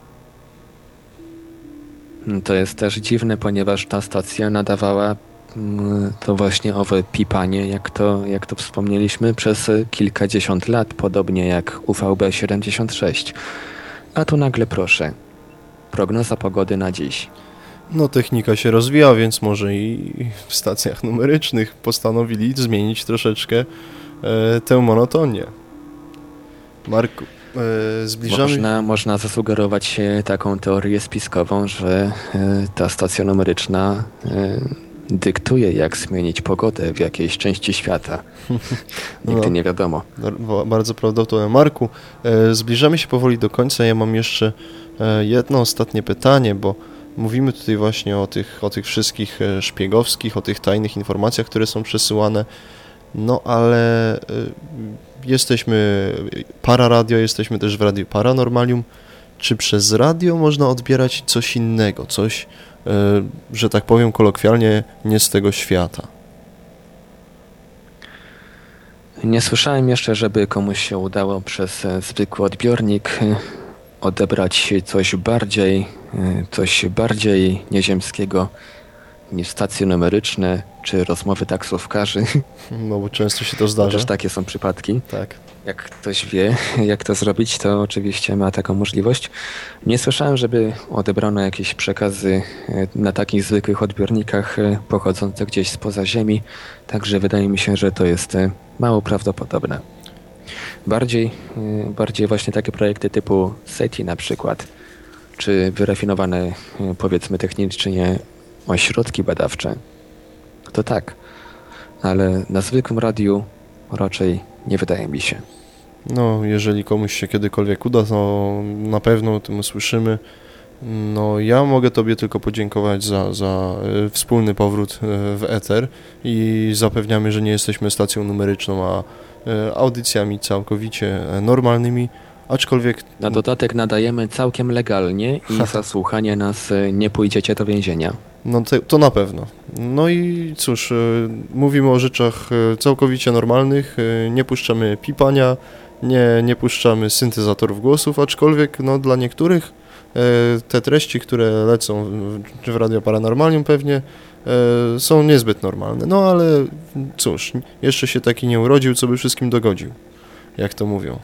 To jest też dziwne, ponieważ ta stacja nadawała mm, to właśnie owe pipanie, jak to, jak to wspomnieliśmy, przez kilkadziesiąt lat, podobnie jak U V B siedemdziesiąt sześć. A tu nagle proszę, prognoza pogody na dziś. No technika się rozwija, więc może i w stacjach numerycznych postanowili zmienić troszeczkę e, tę monotonię. Marku, e, zbliżamy... Można, można zasugerować się taką teorię spiskową, że e, ta stacja numeryczna e, dyktuje, jak zmienić pogodę w jakiejś części świata. Nigdy no, nie wiadomo. Bardzo prawdopodobne. Marku, e, zbliżamy się powoli do końca. Ja mam jeszcze e, jedno ostatnie pytanie, bo mówimy tutaj właśnie o tych, o tych wszystkich szpiegowskich, o tych tajnych informacjach, które są przesyłane, no ale y, jesteśmy Pararadio, jesteśmy też w Radiu Paranormalium. Czy przez radio można odbierać coś innego, coś, y, że tak powiem kolokwialnie, nie z tego świata? Nie słyszałem jeszcze, żeby komuś się udało przez zwykły odbiornik odebrać coś bardziej, coś bardziej nieziemskiego niż stacje numeryczne czy rozmowy taksówkarzy. No bo często się to zdarza. Też takie są przypadki. Tak. Jak ktoś wie, jak to zrobić, to oczywiście ma taką możliwość. Nie słyszałem, żeby odebrano jakieś przekazy na takich zwykłych odbiornikach pochodzące gdzieś spoza Ziemi, także wydaje mi się, że to jest mało prawdopodobne. Bardziej, bardziej właśnie takie projekty typu SETI na przykład, czy wyrafinowane, powiedzmy technicznie, ośrodki badawcze, to tak, ale na zwykłym radiu raczej nie wydaje mi się. No, jeżeli komuś się kiedykolwiek uda, to na pewno o tym usłyszymy. No, ja mogę Tobie tylko podziękować za, za wspólny powrót w eter i zapewniamy, że nie jesteśmy stacją numeryczną, a audycjami całkowicie normalnymi, aczkolwiek... Na dodatek nadajemy całkiem legalnie i za słuchanie nas nie pójdziecie do więzienia. No to, to na pewno. No i cóż, mówimy o rzeczach całkowicie normalnych, nie puszczamy pipania, nie, nie puszczamy syntezatorów głosów, aczkolwiek no, dla niektórych te treści, które lecą w, w Radio Paranormalium pewnie są niezbyt normalne. No ale cóż, jeszcze się taki nie urodził, co by wszystkim dogodził, jak to mówią.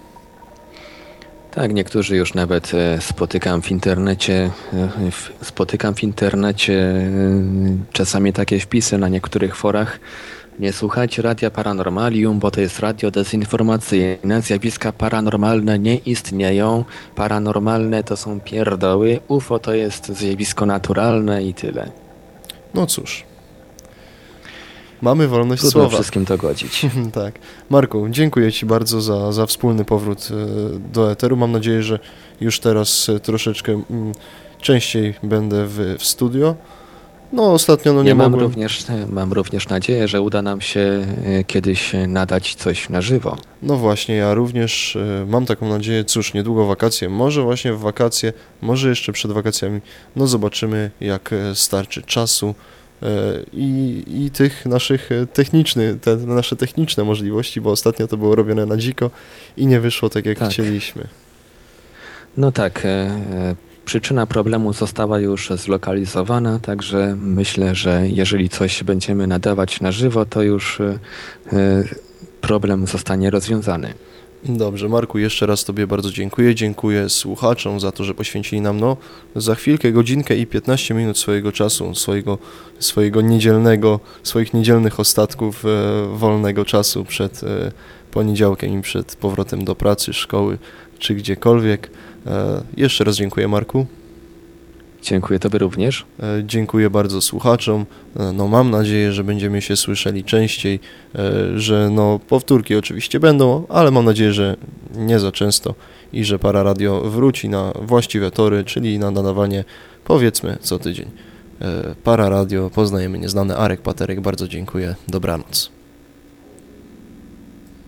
Tak, niektórzy już nawet spotykam w internecie, spotykam w internecie czasami takie wpisy na niektórych forach. Nie słuchajcie Radia Paranormalium, bo to jest radio dezinformacyjne, zjawiska paranormalne nie istnieją, paranormalne to są pierdoły, U F O to jest zjawisko naturalne i tyle. No cóż, mamy wolność Trudno słowa. wszystkim to godzić. Tak. Marku, dziękuję Ci bardzo za, za wspólny powrót do eteru. Mam nadzieję, że już teraz troszeczkę częściej będę w, w studio. No ostatnio no nie ja mam mogłem. również, mam również nadzieję, że uda nam się e, kiedyś nadać coś na żywo. No właśnie, ja również e, mam taką nadzieję, cóż, niedługo wakacje, może właśnie w wakacje, może jeszcze przed wakacjami, no zobaczymy jak e, starczy czasu e, i, i tych naszych e, technicznych, te nasze techniczne możliwości, bo ostatnio to było robione na dziko i nie wyszło tak jak Tak. chcieliśmy. No tak, e, e, przyczyna problemu została już zlokalizowana, także myślę, że jeżeli coś będziemy nadawać na żywo, to już e, e, problem zostanie rozwiązany. Dobrze, Marku, jeszcze raz Tobie bardzo dziękuję. Dziękuję słuchaczom za to, że poświęcili nam no, za chwilkę, godzinkę i piętnaście minut swojego czasu, swojego, swojego niedzielnego, swoich niedzielnych ostatków e, wolnego czasu przed e, poniedziałkiem i przed powrotem do pracy, szkoły czy gdziekolwiek. E, jeszcze raz dziękuję, Marku. Dziękuję Tobie również. E, Dziękuję bardzo słuchaczom. E, No, mam nadzieję, że będziemy się słyszeli częściej, e, że no, powtórki oczywiście będą, ale mam nadzieję, że nie za często i że Para Radio wróci na właściwe tory, czyli na nadawanie powiedzmy co tydzień. E, Para Radio, poznajemy nieznane. Arek Paterek, bardzo dziękuję. Dobranoc.